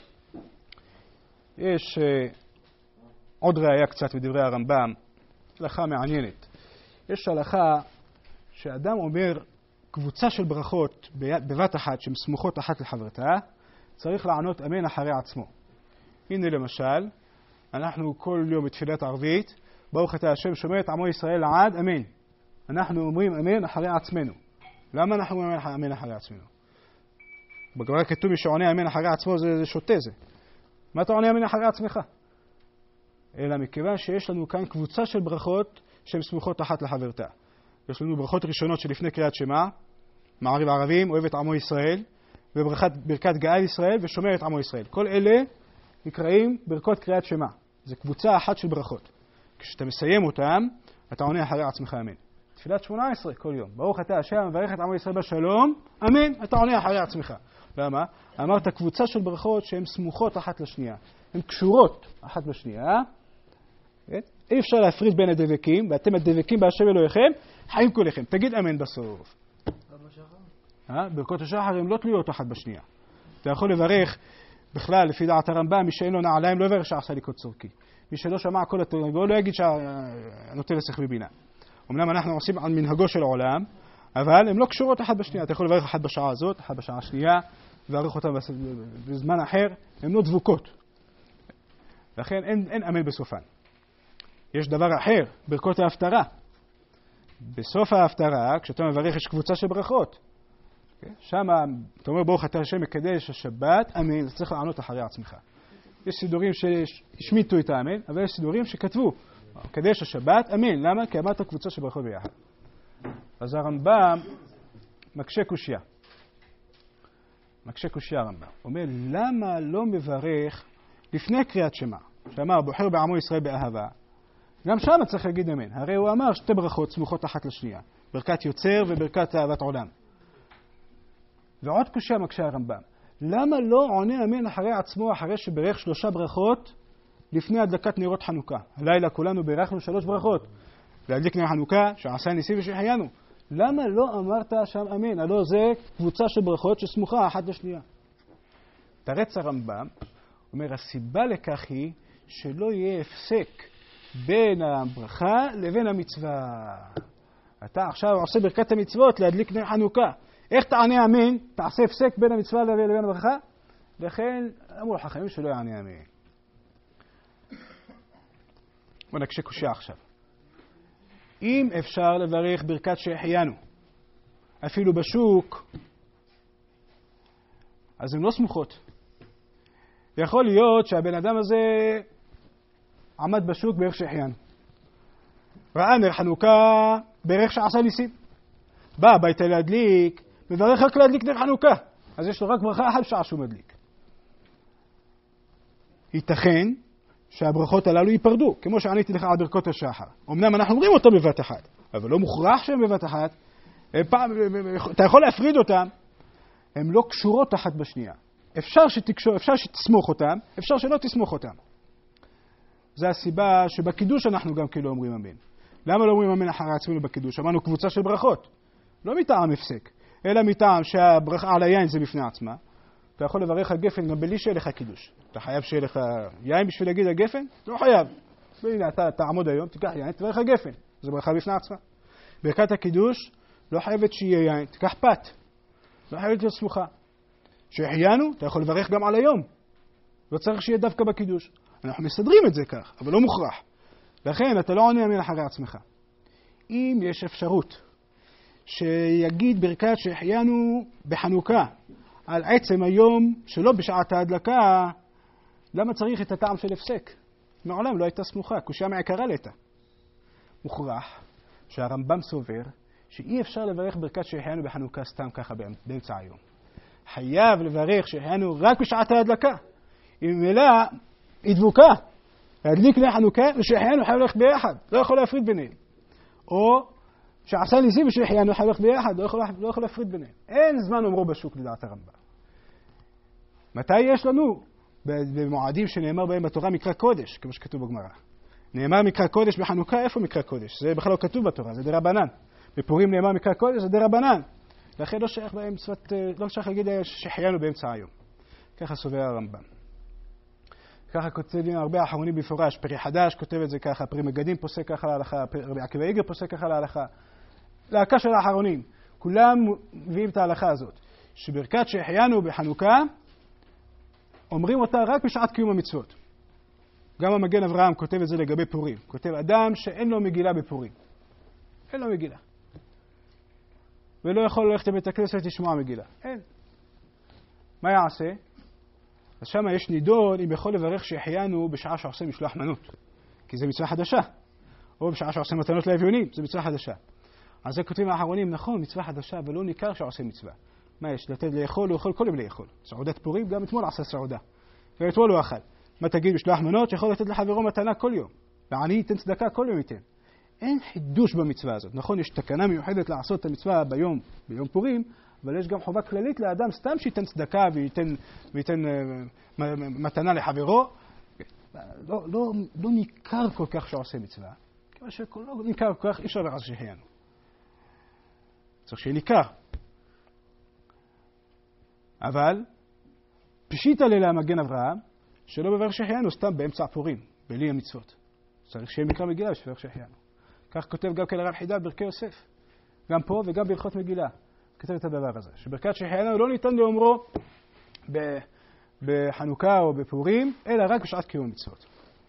יש uh, עוד ראיה קצת בדברי הרמב"ם, הלכה מעניינת. יש הלכה שאדם אומר קבוצה של ברכות בבת אחת שהן סמוכות אחת לחברתה, צריך לענות אמן אחרי עצמו. הנה למשל, אנחנו כל יום בתפילת ערבית, ברוך אתה השם שומר את עמו ישראל לעד, אמן. אנחנו אומרים אמן אחרי עצמנו. למה אנחנו אומרים אמן אחרי עצמנו? בגמרא כתוב מי שעונה אמן אחרי עצמו זה, זה שוטה זה. מה אתה עונה אמן אחרי עצמך? אלא מכיוון שיש לנו כאן קבוצה של ברכות שהן סמוכות אחת לחברתה. יש לנו ברכות ראשונות שלפני קריאת שמע, מעריב ערבים, אוהב את עמו ישראל, וברכת ברכת גאל ישראל ושומר את עמו ישראל. כל אלה נקראים ברכות קריאת שמע. זה קבוצה אחת של ברכות. כשאתה מסיים אותם, אתה עונה אחרי עצמך אמן. תפילת שמונה עשרה כל יום. ברוך אתה השם מברך את עמו ישראל בשלום, אמן, אתה עונה אחרי עצמך. למה? אמרת קבוצה של ברכות שהן סמוכות אחת לשנייה. הן קשורות אחת בשנייה. אי אפשר להפריד בין הדבקים, ואתם הדבקים בהשם אלוהיכם, חיים כולכם. תגיד אמן בסוף. ברכות השחר הן לא תלויות אחת בשנייה. אתה יכול לברך, בכלל, לפי דעת הרמב"ם, מי שאין לו נעליים לא יברך שעשה ליקוט צורכי. מי שלא שמע כל התורה, לא יגיד שהנוטה לסך בבינה. אמנם אנחנו עושים על מנהגו של העולם, אבל הן לא קשורות אחת בשנייה. אתה יכול לברך אחת בשעה הזאת, אחת בשעה השנייה, וברך אותה בזמן אחר. הן לא דבוקות. לכן אין, אין אמן בסופן. יש דבר אחר, ברכות ההפטרה. בסוף ההפטרה, כשאתה מברך, יש קבוצה של ברכות. שם, אתה אומר, ברוך אתה השם מקדש השבת, אמן, זה צריך לענות אחרי עצמך. יש סידורים שהשמיטו את האמן, אבל יש סידורים שכתבו, מקדש השבת, אמן. למה? כי אמרת קבוצה של ברכות ביחד. אז הרמב"ם מקשה קושיה. מקשה קושיה הרמב"ם. אומר, למה לא מברך לפני קריאת שמע? שאמר, בוחר בעמו ישראל באהבה. גם שם צריך להגיד אמן. הרי הוא אמר שתי ברכות סמוכות אחת לשנייה. ברכת יוצר וברכת אהבת עולם. ועוד קושיה מקשה הרמב"ם. למה לא עונה אמן אחרי עצמו אחרי שברך שלושה ברכות לפני הדלקת נרות חנוכה? הלילה כולנו ברכנו שלוש ברכות. להדליק נר חנוכה, שעשה ניסים ושהחיינו. למה לא אמרת שם אמן? הלא זה קבוצה של ברכות שסמוכה אחת לשנייה. תרץ הרמב"ם, אומר, הסיבה לכך היא שלא יהיה הפסק בין הברכה לבין המצווה. אתה עכשיו עושה ברכת המצוות להדליק נר חנוכה. איך תענה אמן? תעשה הפסק בין המצווה לבין הברכה? לכן אמרו החכמים שלא יענה אמן. בוא נקשה קושיה עכשיו. אם אפשר לברך ברכת שהחיינו, אפילו בשוק, אז הן לא סמוכות. יכול להיות שהבן אדם הזה עמד בשוק בערך שהחיינו. ראה נר חנוכה בערך שעשה ניסים. בא הביתה להדליק, מברך רק להדליק נר חנוכה. אז יש לו רק ברכה אחת שעה שהוא מדליק. ייתכן שהברכות הללו ייפרדו, כמו שעניתי לך על ברכות השחר. אמנם אנחנו אומרים אותם בבת אחת, אבל לא מוכרח שהם בבת אחת. פעם, אתה יכול להפריד אותם, הן לא קשורות אחת בשנייה. אפשר שתקשור, אפשר שתסמוך אותם, אפשר שלא תסמוך אותם. זו הסיבה שבקידוש אנחנו גם כאילו אומרים אמן. למה לא אומרים אמן אחרי עצמנו בקידוש? אמרנו קבוצה של ברכות. לא מטעם הפסק, אלא מטעם שהברכה על היין זה בפני עצמה. אתה יכול לברך על גפן גם בלי שיהיה לך קידוש. אתה חייב שיהיה לך יין בשביל להגיד על גפן? לא חייב. והנה, אתה תעמוד היום, תיקח יין, תברך על גפן. זו ברכה בפני עצמה. ברכת הקידוש לא חייבת שיהיה יין, תיקח פת. לא חייבת להיות סמוכה. שהחיינו, אתה יכול לברך גם על היום. לא צריך שיהיה דווקא בקידוש. אנחנו מסדרים את זה כך, אבל לא מוכרח. לכן אתה לא עונה אמן אחרי עצמך. אם יש אפשרות שיגיד ברכת שהחיינו בחנוכה על עצם היום שלא בשעת ההדלקה, למה צריך את הטעם של הפסק? מעולם לא הייתה סמוכה, קושיה מעיקרה לתה. מוכרח שהרמב"ם סובר שאי אפשר לברך ברכת שהחיינו בחנוכה סתם ככה באמצע היום. חייב לברך שהחיינו רק בשעת ההדלקה. אם מילה היא דבוקה. להדליק נר חנוכה ושהחיינו חייב ללכת ביחד. לא יכול להפריד ביניהם. או שעשה ניסים ושהחיינו חייב ללכת ביחד. לא יכול, לא יכול להפריד ביניהם. אין זמן אומרו בשוק לדעת הרמב"ם. מתי יש לנו? במועדים שנאמר בהם בתורה מקרא קודש, כמו שכתוב בגמרא. נאמר מקרא קודש בחנוכה, איפה מקרא קודש? זה בכלל לא כתוב בתורה, זה דרבנן. בפורים נאמר מקרא קודש, זה דרבנן. לכן לא שייך בהם מצוות, לא שייך להגיד שהחיינו באמצע היום. ככה סובר הרמב"ם. ככה כותבים הרבה אחרונים בפורש, פרי חדש כותב את זה ככה, פרי מגדים פוסק ככה להלכה, רבי עקיבא איגר פוסק ככה להלכה. להלכה של האחרונים, כולם מביאים את ההלכה הזאת, שברכת שהחיינו בחנוכה, אומרים אותה רק בשעת קיום המצוות. גם המגן אברהם כותב את זה לגבי פורים. כותב אדם שאין לו מגילה בפורים. אין לו מגילה. ולא יכול ללכת לבית הכנסת לשמוע מגילה. אין. מה יעשה? אז שם יש נידון אם יכול לברך שהחיינו בשעה שעושה משלוח מנות. כי זה מצווה חדשה. או בשעה שעושה מתנות לאביונים, זה מצווה חדשה. אז זה כותבים האחרונים, נכון, מצווה חדשה, אבל לא ניכר שעושה מצווה. מה יש? לתת לאכול, הוא יכול כל יום לאכול. סעודת פורים, גם אתמול עשה סעודה. ואתמול הוא אכל. מה תגיד בשלוח מנות? שיכול לתת לחברו מתנה כל יום. ועני ייתן צדקה כל יום ייתן. אין חידוש במצווה הזאת. נכון, יש תקנה מיוחדת לעשות את המצווה ביום, ביום פורים, אבל יש גם חובה כללית לאדם סתם שייתן צדקה וייתן, וייתן uh, מתנה לחברו. לא, לא, לא ניכר כל כך שעושה מצווה. כיוון שלא ניכר כל כך, אי אפשר לברך שהחיינו. צריך שיהיה ניכר. אבל פשיטא לילה מגן אברהם, שלא בברך שהחיינו סתם באמצע פורים, בלי המצוות. צריך שיהיה מקרא מגילה בשברך שהחיינו. כך כותב גם כן הרב חידא ברכי יוסף. גם פה וגם בהלכות מגילה. כתב את הדבר הזה. שברכת שהחיינו לא ניתן לאומרו בחנוכה או בפורים, אלא רק בשעת קיום מצוות.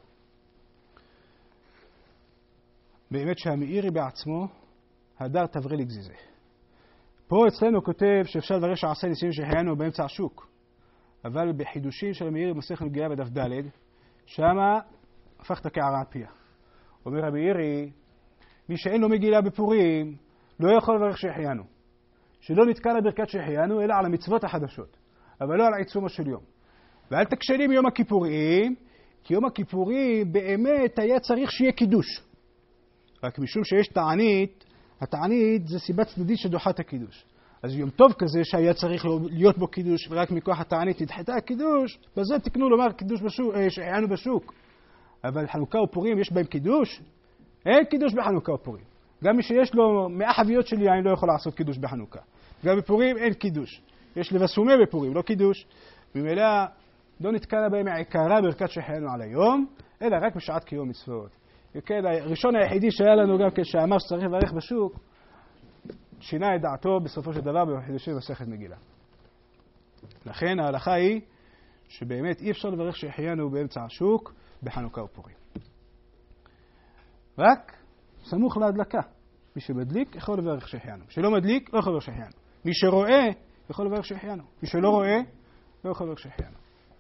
באמת שהמאירי בעצמו, הדר תברי לגזיזה. פה אצלנו כותב שאפשר לברך שעשה ניסים שהחיינו באמצע השוק. אבל בחידושים של המאירי במסכת מגילה בדף ד', שמה הפך את הקערה על פיה. אומר המאירי, מי שאין לו מגילה בפורים, לא יכול לברך שהחיינו. שלא נתקע לברכת שהחיינו, אלא על המצוות החדשות. אבל לא על העיצומו של יום. ואל תקשני מיום הכיפורים, כי יום הכיפורים באמת היה צריך שיהיה קידוש. רק משום שיש תענית, התענית זה סיבה צדדית שדוחה את הקידוש. אז יום טוב כזה שהיה צריך להיות בו קידוש, ורק מכוח התענית נדחתה הקידוש, בזה תקנו לומר קידוש בשוק, שהחיינו בשוק. אבל חנוכה ופורים יש בהם קידוש? אין קידוש בחנוכה ופורים. גם מי שיש לו מאה חביות של יין לא יכול לעשות קידוש בחנוכה. גם בפורים אין קידוש. יש לבסומי בפורים, לא קידוש. במילא לא נתקע בהם העיקרה ברכת שהחיינו על היום, אלא רק בשעת קיום מצוות. וכן, הראשון היחידי שהיה לנו גם כשאמר שצריך לברך בשוק, שינה את דעתו בסופו של דבר בחידושי מסכת מגילה. לכן ההלכה היא שבאמת אי אפשר לברך שהחיינו באמצע השוק בחנוכה ופורים. רק סמוך להדלקה. מי שמדליק יכול לברך שהחיינו. מי שלא מדליק לא יכול לברך שהחיינו. מי שרואה יכול לברך שהחיינו. מי שלא רואה לא יכול לברך שהחיינו.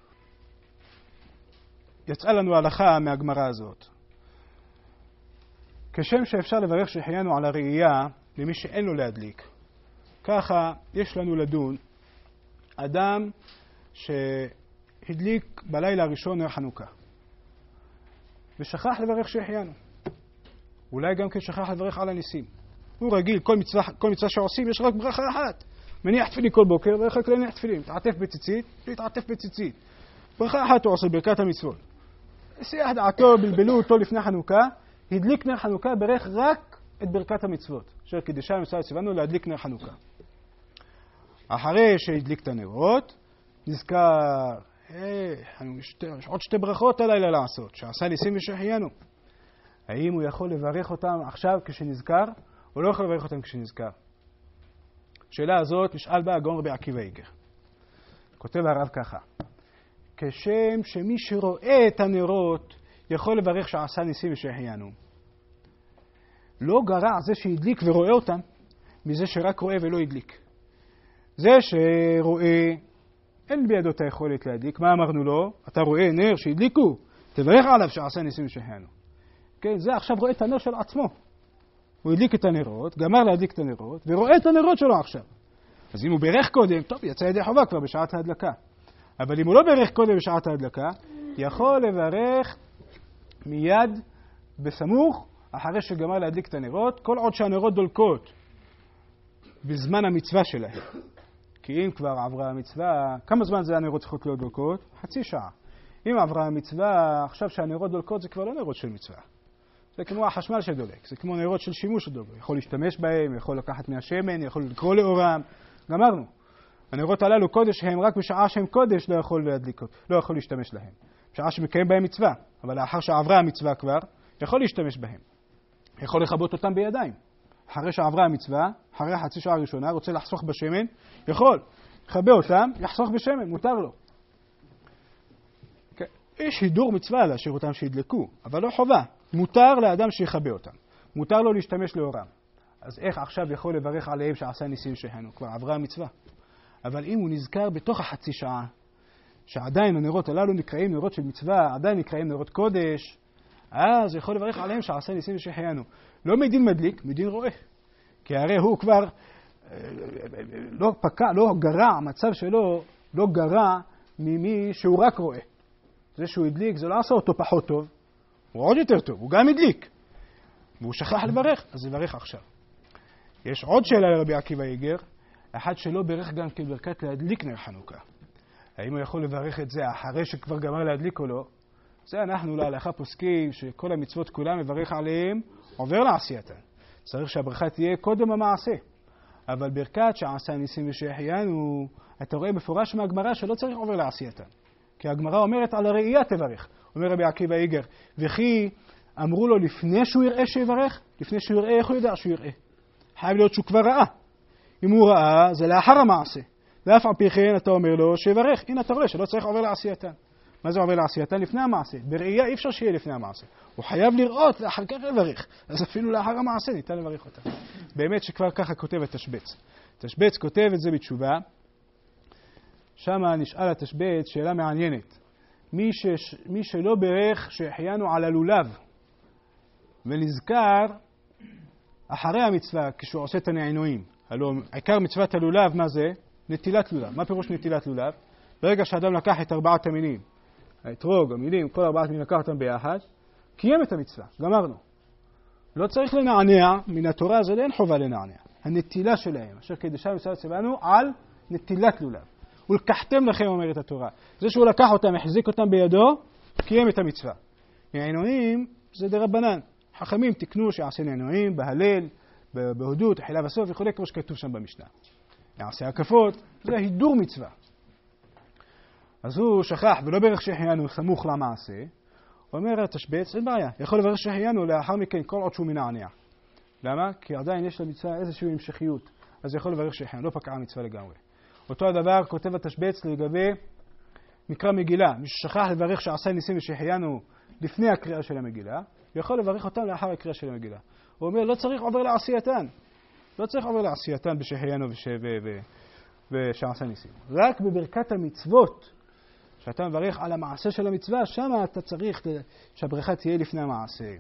יצאה לנו ההלכה מהגמרא הזאת. כשם שאפשר לברך שהחיינו על הראייה למי שאין לו להדליק. ככה יש לנו לדון אדם שהדליק בלילה הראשון נר חנוכה ושכח לברך שהחיינו. אולי גם כן שכח לברך על הניסים. הוא רגיל, כל מצווה, כל מצווה שעושים יש רק ברכה אחת. מניח תפילין כל בוקר ואחר כך להניח תפילין. תעטף בציצית, תעטף בציצית. ברכה אחת הוא עושה ברכת המצוות. הסיח דעתו, בלבלו אותו לפני חנוכה, הדליק נר חנוכה, ברך רק את ברכת המצוות. אשר קידשה מצווה ציוונו להדליק נר חנוכה. אחרי שהדליק את הנרות, נזכר, אה, יש עוד שתי ברכות הלילה לעשות, שעשה ניסים ושהחיינו. האם הוא יכול לברך אותם עכשיו כשנזכר, או לא יכול לברך אותם כשנזכר? השאלה הזאת נשאל בה הגאון רבי עקיבא איגר. כותב הרב ככה, כשם שמי שרואה את הנרות יכול לברך שעשה ניסים ושהחיינו. לא גרע זה שהדליק ורואה אותם מזה שרק רואה ולא הדליק. זה שרואה, אין בידו את היכולת להדליק. מה אמרנו לו? אתה רואה נר שהדליקו, תברך עליו שעשה ניסים ושהחיינו. כן, זה עכשיו רואה את הנר של עצמו. הוא הדליק את הנרות, גמר להדליק את הנרות, ורואה את הנרות שלו עכשיו. אז אם הוא ברך קודם, טוב, יצא ידי חובה כבר בשעת ההדלקה. אבל אם הוא לא ברך קודם בשעת ההדלקה, יכול לברך מיד בסמוך, אחרי שגמר להדליק את הנרות, כל עוד שהנרות דולקות בזמן המצווה שלהם. כי אם כבר עברה המצווה, כמה זמן זה הנרות צריכות להיות דולקות? חצי שעה. אם עברה המצווה, עכשיו שהנרות דולקות זה כבר לא נרות של מצווה. זה כמו החשמל שדולק, זה כמו נרות של שימוש שדולק. יכול להשתמש בהם, יכול לקחת מהשמן, יכול לקרוא לאורם. גמרנו. הנרות הללו קודש הם רק בשעה שהם קודש לא יכול להדליק, לא יכול להשתמש להם. בשעה שמקיים בהם מצווה, אבל לאחר שעברה המצווה כבר, יכול להשתמש בהם. יכול לכבות אותם בידיים. אחרי שעברה המצווה, אחרי החצי שעה הראשונה, רוצה לחסוך בשמן, יכול. יכבה אותם, יחסוך בשמן, מותר לו. יש הידור מצווה להשאיר אותם שידלקו, אבל לא חובה. מותר לאדם שיכבה אותם. מותר לו להשתמש לאורם. אז איך עכשיו יכול לברך עליהם שעשה ניסים שהנו? כבר עברה המצווה. אבל אם הוא נזכר בתוך החצי שעה, שעדיין הנרות הללו נקראים נרות של מצווה, עדיין נקראים נרות קודש, אז יכול לברך עליהם שעשה ניסים שהנו. לא מדין מדליק, מדין רואה. כי הרי הוא כבר לא פקע, לא גרע, המצב שלו לא גרע ממי שהוא רק רואה. זה שהוא הדליק, זה לא עשה אותו פחות טוב, הוא עוד יותר טוב, הוא גם הדליק. והוא שכח לברך, אז יברך עכשיו. יש עוד שאלה לרבי עקיבא איגר, אחד שלא ברך גם כברכת להדליק נר חנוכה. האם הוא יכול לברך את זה אחרי שכבר גמר להדליק או לא? זה אנחנו להלכה פוסקים שכל המצוות כולם מברך עליהם, עובר לעשייתן. צריך שהברכה תהיה קודם המעשה. אבל ברכת שעשה ניסים ושהחיינו, אתה רואה מפורש מהגמרא שלא צריך עובר לעשייתן. כי הגמרא אומרת על הראייה תברך. אומר רבי עקיבא איגר, וכי אמרו לו לפני שהוא יראה שיברך? לפני שהוא יראה, איך הוא יודע שהוא יראה? חייב להיות שהוא כבר ראה. אם הוא ראה, זה לאחר המעשה. ואף על פי כן אתה אומר לו שיברך. הנה אתה רואה שלא צריך עובר לעשייתן. מה זה עובר לעשייתן? לפני המעשה. בראייה אי אפשר שיהיה לפני המעשה. הוא חייב לראות ואחר כך לברך. אז אפילו לאחר המעשה ניתן לברך אותה. באמת שכבר ככה כותב התשבץ. התשבץ כותב את זה בתשובה. שם נשאל התשבץ שאלה מעניינת. מי, ש... מי שלא ברך שהחיינו על הלולב ונזכר אחרי המצווה כשהוא עושה את הנענועים. הלוא עיקר מצוות הלולב מה זה? נטילת לולב. מה פירוש נטילת לולב? ברגע שאדם לקח את ארבעת המינים, האתרוג, המילים, כל ארבעת מינים לקח אותם ביחד, קיים את המצווה. גמרנו. לא צריך לנענע, מן התורה זה אין חובה לנענע. הנטילה שלהם, אשר קדשה מצוות צבאנו על נטילת לולב. ולקחתם לכם, אומרת התורה. זה שהוא לקח אותם, החזיק אותם בידו, קיים את המצווה. נענועים זה דרבנן. חכמים תקנו שיעשה נענועים, בהלל, בהודות, תחילה בסוף וכו', כמו שכתוב שם במשנה. יעשה הקפות, זה הידור מצווה. אז הוא שכח ולא ברך שהחיינו סמוך למעשה, הוא אומר התשבץ, אין בעיה, יכול לברך שהחיינו לאחר מכן כל עוד שהוא מנענע. למה? כי עדיין יש למצווה איזושהי המשכיות, אז יכול לברך שהחיינו, לא פקעה המצווה לגמרי. אותו הדבר כותב התשבץ לגבי מקרא מגילה, מי ששכח לברך שעשה ניסים ושהחיינו לפני הקריאה של המגילה, יכול לברך אותם לאחר הקריאה של המגילה. הוא אומר, לא צריך עובר לעשייתן. לא צריך עובר לעשייתן בשהיינו ושעשה ניסים. רק בברכת המצוות, שאתה מברך על המעשה של המצווה, שם אתה צריך שהברכה תהיה לפני המעשה.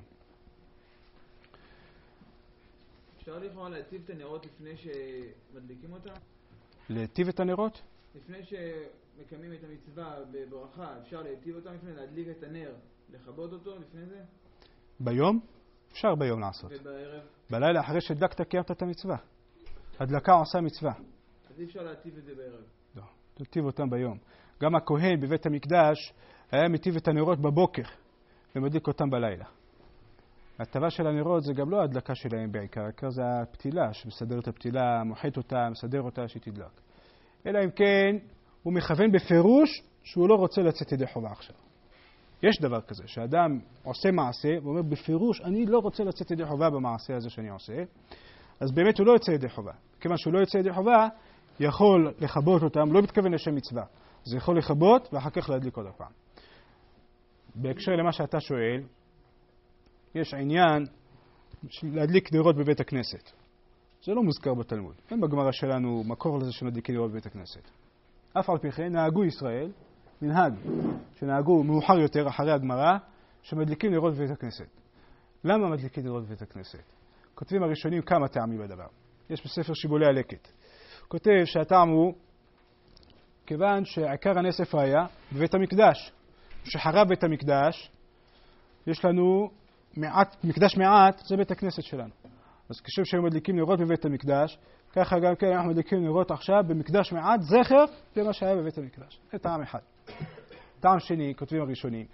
אפשר לכאורה להציב את הנרות לפני שמדליקים אותה? להציב את הנרות? לפני שמקיימים את המצווה בברכה, אפשר להציב אותה לפני, להדליק את הנר, לכבות אותו לפני זה? ביום? אפשר ביום לעשות. ובערב? בלילה אחרי שהדלקת קיימת את המצווה. הדלקה עושה מצווה. אז אי אפשר להציב את זה בערב? לא, להציב אותם ביום. גם הכהן בבית המקדש היה מציב את הנרות בבוקר ומדליק אותם בלילה. הטבע של הנרות זה גם לא ההדלקה שלהם בעיקר, העיקר זה הפתילה שמסדר את הפתילה, מוחט אותה, מסדר אותה שתדלק. אלא אם כן הוא מכוון בפירוש שהוא לא רוצה לצאת ידי חובה עכשיו. יש דבר כזה, שאדם עושה מעשה ואומר בפירוש אני לא רוצה לצאת ידי חובה במעשה הזה שאני עושה, אז באמת הוא לא יוצא ידי חובה. כיוון שהוא לא יוצא ידי חובה, יכול לכבות אותם, לא מתכוון לשם מצווה. זה יכול לכבות ואחר כך להדליק עוד הפעם. בהקשר למה שאתה שואל, יש עניין להדליק נרות בבית הכנסת. זה לא מוזכר בתלמוד. אין בגמרא שלנו מקור לזה שמדליקים נרות בבית הכנסת. אף על פי כן נהגו ישראל, מנהג שנהגו מאוחר יותר אחרי הגמרא, שמדליקים נרות בבית הכנסת. למה מדליקים נרות בבית הכנסת? כותבים הראשונים כמה טעמים בדבר. יש בספר שיבולי הלקט. כותב שהטעם הוא כיוון שעיקר הנאסף היה בבית המקדש. שחרב בית המקדש, יש לנו מעט, מקדש מעט, זה בית הכנסת שלנו. אז כשם שהם מדליקים נרות בבית המקדש, ככה גם כן אנחנו מדליקים נרות עכשיו במקדש מעט, זכר למה שהיה בבית המקדש. זה טעם אחד. טעם שני, כותבים הראשונים.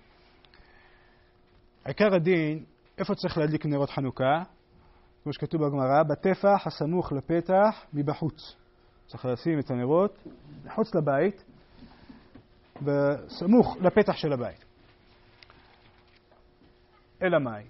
עיקר הדין, איפה צריך להדליק נרות חנוכה? כמו שכתוב בגמרא, בטפח הסמוך לפתח מבחוץ. צריך לשים את הנרות מחוץ לבית, בסמוך לפתח של הבית. אלא מאי?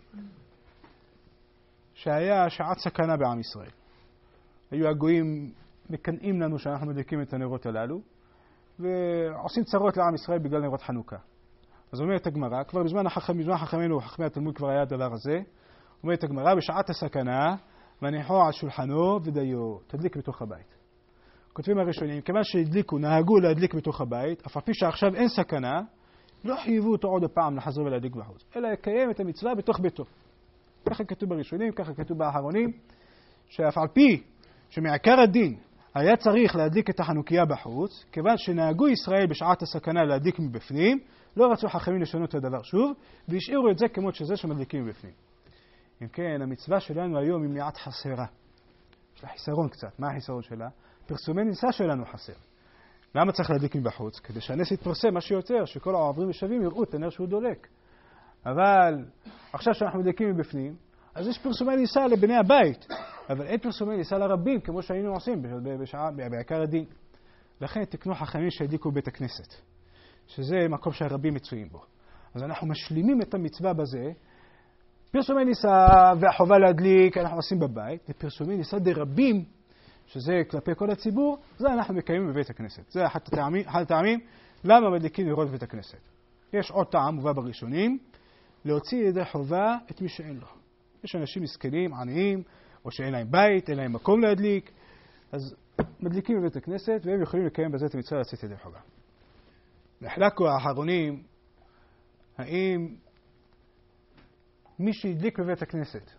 שהיה שעת סכנה בעם ישראל. היו הגויים מקנאים לנו שאנחנו מדליקים את הנרות הללו, ועושים צרות לעם ישראל בגלל נרות חנוכה. אז אומרת הגמרא, כבר בזמן החכם, בזמן חכמינו, חכמי התלמוד כבר היה הדבר הזה, אומרת הגמרא, בשעת הסכנה, מניחו על שולחנו ודיו, תדליק בתוך הבית. כותבים הראשונים, כיוון שהדליקו, נהגו להדליק בתוך הבית, אף על פי שעכשיו אין סכנה, לא חייבו אותו עוד הפעם לחזור ולהדליק בחוץ, אלא יקיים את המצווה בתוך ביתו. ככה כתוב בראשונים, ככה כתוב באחרונים, שאף על פי שמעיקר הדין היה צריך להדליק את החנוכיה בחוץ, כיוון שנהגו ישראל בשעת הסכנה להדליק מבפנים, לא רצו חכמים לשנות את הדבר שוב, והשאירו את זה כמות שזה שמדליקים מבפנים. אם כן, המצווה שלנו היום היא מעט חסרה. יש לה חיסרון קצת. מה החיסרון שלה? פרסומי ניסה שלנו חסר. למה צריך להדליק מבחוץ? כדי שהנס יתפרסם מה שיותר, שכל העוברים ושבים יראו את הנר שהוא דולק. אבל עכשיו שאנחנו מדליקים מבפנים, אז יש פרסומי ניסה לבני הבית, אבל אין פרסומי ניסה לרבים, כמו שהיינו עושים בשעה, בעיקר הדין. לכן תקנו חכמים שהדליקו בית הכנסת, שזה מקום שהרבים מצויים בו. אז אנחנו משלימים את המצווה בזה, פרסומי ניסה והחובה להדליק אנחנו עושים בבית, ופרסומי ניסה דרבים, שזה כלפי כל הציבור, זה אנחנו מקיימים בבית הכנסת. זה אחד הטעמים, אחד הטעמים למה מדליקים נרות בבית הכנסת. יש עוד טעם, מובא בראשונים, להוציא ידי חובה את מי שאין לו. יש אנשים מסכנים, עניים, או שאין להם בית, אין להם מקום להדליק, אז מדליקים בבית הכנסת, והם יכולים לקיים בזה את המצווה לצאת ידי חובה. נחלקו האחרונים, האם מי שהדליק בבית הכנסת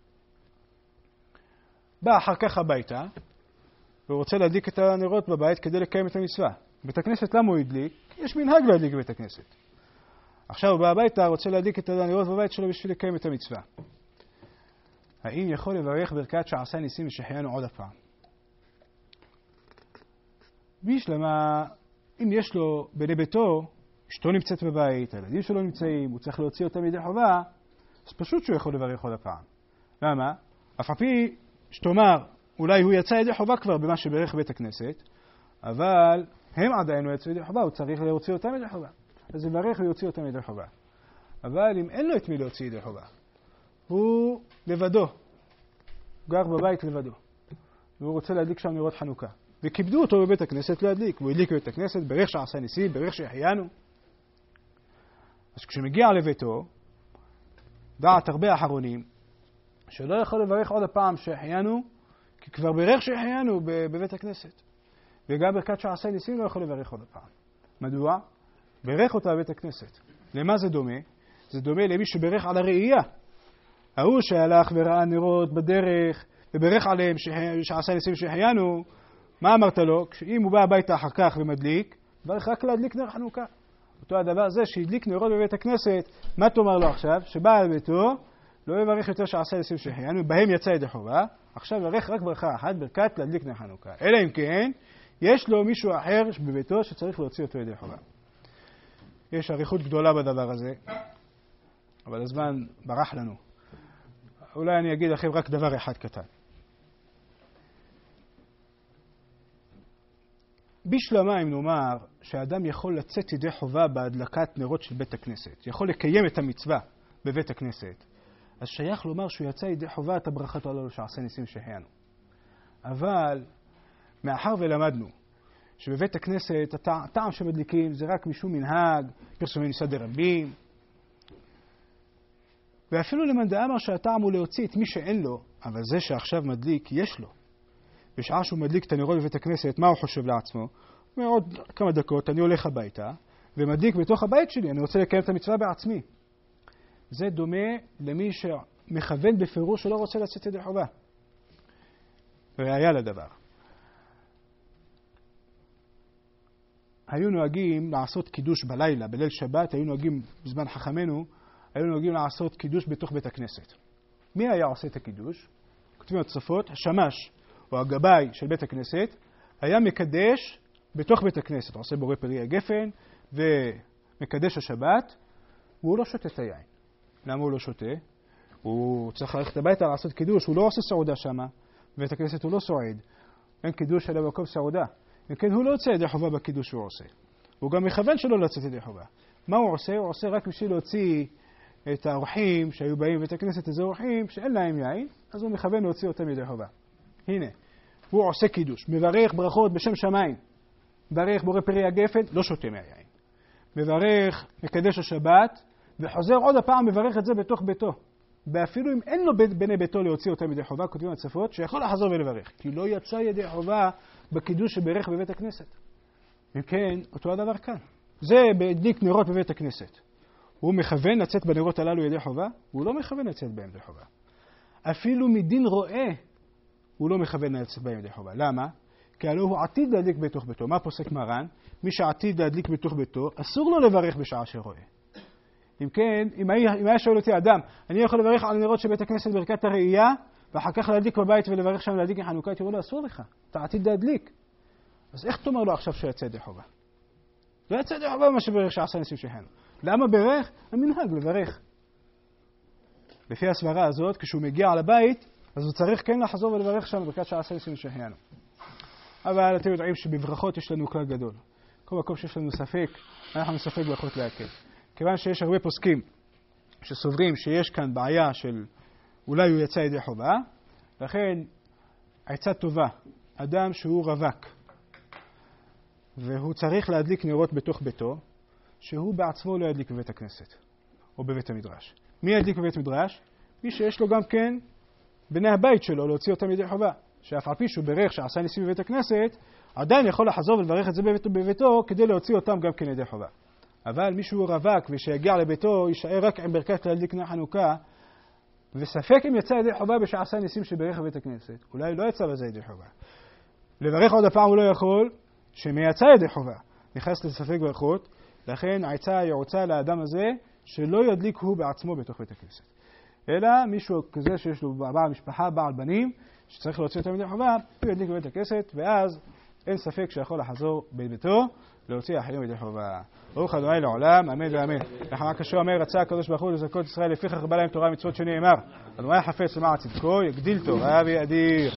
בא אחר כך הביתה, והוא רוצה להדליק את הנרות בבית כדי לקיים את המצווה. בית הכנסת למה הוא הדליק? יש מנהג להדליק בבית הכנסת. עכשיו הוא בא הביתה, רוצה להדליק את הנרות בבית שלו בשביל לקיים את המצווה. האם יכול לברך ברכת שעשה ניסים ושהחיינו עוד הפעם? בשלמה, אם יש לו בני ביתו, אשתו נמצאת בבית, הילדים שלו נמצאים, הוא צריך להוציא אותם ידי חובה, אז פשוט שהוא יכול לברך עוד הפעם. למה? אף על פי שתאמר, אולי הוא יצא ידי חובה כבר במה שברך בית הכנסת, אבל הם עדיין לא יצאו ידי חובה, הוא צריך להוציא אותם ידי חובה. אז יברך ויוציא אותם ידי חובה. אבל אם אין לו את מי להוציא ידי חובה, הוא לבדו, גר בבית לבדו, והוא רוצה להדליק שם נרות חנוכה. וכיבדו אותו בבית הכנסת להדליק, והוא הדליק בבית הכנסת, ברך שעשה ניסים, ברך שהחיינו. אז כשמגיע לביתו, דעת הרבה אחרונים, שלא יכול לברך עוד הפעם שהחיינו, כי כבר ברך שהחיינו בבית הכנסת. וגם ברכת שעשה ניסים לא יכול לברך עוד הפעם. מדוע? ברך אותה בבית הכנסת. למה זה דומה? זה דומה למי שברך על הראייה. ההוא שהלך וראה נרות בדרך, וברך עליהם שעשה ניסים שהחיינו, מה אמרת לו? אם הוא בא הביתה אחר כך ומדליק, ברך רק להדליק נר חנוכה. אותו הדבר זה שהדליק נרות בבית הכנסת, מה תאמר לו עכשיו? שבא על ביתו, לא יברך יותר שעשה ניסים שהחיינו, בהם יצא ידי חובה, עכשיו יברך רק ברכה אחת, ברכת להדליק נר חנוכה. אלא אם כן, יש לו מישהו אחר בביתו שצריך להוציא אותו ידי חובה. יש אריכות גדולה בדבר הזה, אבל הזמן ברח לנו. אולי אני אגיד לכם רק דבר אחד קטן. בשלמה אם נאמר שהאדם יכול לצאת ידי חובה בהדלקת נרות של בית הכנסת, יכול לקיים את המצווה בבית הכנסת, אז שייך לומר שהוא יצא ידי חובה את הברכת הללו שעשה ניסים שהחיינו. אבל מאחר ולמדנו שבבית הכנסת הטעם שמדליקים זה רק משום מנהג, פרסומי ניסה דרבים, ואפילו למאן דאמר שהטעם הוא להוציא את מי שאין לו, אבל זה שעכשיו מדליק יש לו. בשעה שהוא מדליק את הנרות בבית הכנסת, מה הוא חושב לעצמו? הוא אומר, עוד כמה דקות אני הולך הביתה ומדליק בתוך הבית שלי, אני רוצה לקיים את המצווה בעצמי. זה דומה למי שמכוון בפירוש שלא רוצה לצאת ידי חובה. והיה לדבר. היו נוהגים לעשות קידוש בלילה, בליל שבת, היו נוהגים בזמן חכמנו, היו נוהגים לעשות קידוש בתוך בית הכנסת. מי היה עושה את הקידוש? כותבים התוספות, השמש או הגבאי של בית הכנסת היה מקדש בתוך בית הכנסת. עושה בורא פרי הגפן מקדש השבת, והוא לא שותה את היין. למה הוא לא שותה? הוא צריך ללכת הביתה לעשות קידוש, הוא לא עושה סעודה שם, בבית הכנסת הוא לא סועד. אין קידוש אלא במקום סעודה. וכן הוא לא יוצא ידי חובה בקידוש שהוא עושה. הוא גם מכוון שלא לצאת ידי חובה. מה הוא עושה? הוא עושה רק בשביל להוציא את האורחים שהיו באים בבית הכנסת, איזה אורחים שאין להם יין, אז הוא מכוון להוציא אותם ידי חובה. הנה, הוא עושה קידוש, מברך ברכות בשם שמיים, מברך בורא פרי הגפן, לא שותה מהיין. מברך מקדש השבת, וחוזר עוד הפעם מברך את זה בתוך ביתו. ואפילו אם אין לו בני ביתו להוציא אותם ידי חובה, כותבים הצפות, שיכול לחזור ולברך, כי לא יצא ידי חובה בקידוש שברך בבית הכנסת. אם כן, אותו הדבר כאן. זה בהדליק נרות בבית הכנסת. הוא מכוון לצאת בנרות הללו ידי חובה, הוא לא מכוון לצאת בהם ידי חובה. אפילו מדין רואה, הוא לא מכוון לצאת בהם ידי חובה. למה? כי הלוא הוא עתיד להדליק בתוך ביתו. מה פוסק מרן? מי שעתיד להדליק בתוך ביתו, אסור לו לברך בשעה שרואה. אם כן, אם היה, אם היה שואל אותי אדם, אני יכול לברך על נרות של בית הכנסת ברכת הראייה, ואחר כך להדליק בבית ולברך שם להדליק לחנוכה, תראו לו, אסור לך, אתה עתיד להדליק. אז איך תאמר לו עכשיו שיצא ידי חובה? לא יצא ידי חובה מה שברך שעשה ניסים שחנו. למה ברך? המנהג לברך. לפי הסברה הזאת, כשהוא מגיע על הבית, אז הוא צריך כן לחזור ולברך שם ברכת שעשה ניסים שחנו. אבל אתם יודעים שבברכות יש לנו כלל גדול. כל מקום שיש לנו ספק, אנחנו מספק ברכות להקל. כיוון שיש הרבה פוסקים שסוברים שיש כאן בעיה של אולי הוא יצא ידי חובה, לכן עצה טובה, אדם שהוא רווק, והוא צריך להדליק נרות בתוך ביתו, שהוא בעצמו לא ידליק בבית הכנסת או בבית המדרש. מי ידליק בבית מדרש? מי שיש לו גם כן בני הבית שלו להוציא אותם ידי חובה. שאף על פי שהוא ברך שעשה ניסים בבית הכנסת, עדיין יכול לחזור ולברך את זה בביתו, בביתו כדי להוציא אותם גם כן ידי חובה. אבל מישהו רווק ושיגיע לביתו יישאר רק עם ברכת להדליק נר חנוכה, וספק אם יצא ידי חובה בשעשה ניסים שברך בבית הכנסת. אולי לא יצא בזה ידי חובה. לברך עוד הפעם הוא לא יכול, שמייצא ידי חובה. נכנס לספק ברכות, לכן העצה יעוצה לאדם הזה שלא ידליק הוא בעצמו בתוך בית הכנסת. אלא מישהו כזה שיש לו בעל משפחה, בעל בנים, שצריך להוציא אותם ידי חובה, הוא ידליק בבית הכנסת, ואז אין ספק שיכול לחזור בביתו להוציא אחרים ידי חובה. ברוך ה' לעולם, אמן ואמן. לחמה כשהוא אומר, רצה הקדוש ברוך הוא לזכות ישראל לפיכך בא להם תורה מצוות שנאמר. אדוני חפץ למען צדקו, יגדיל תורה ויאדיר.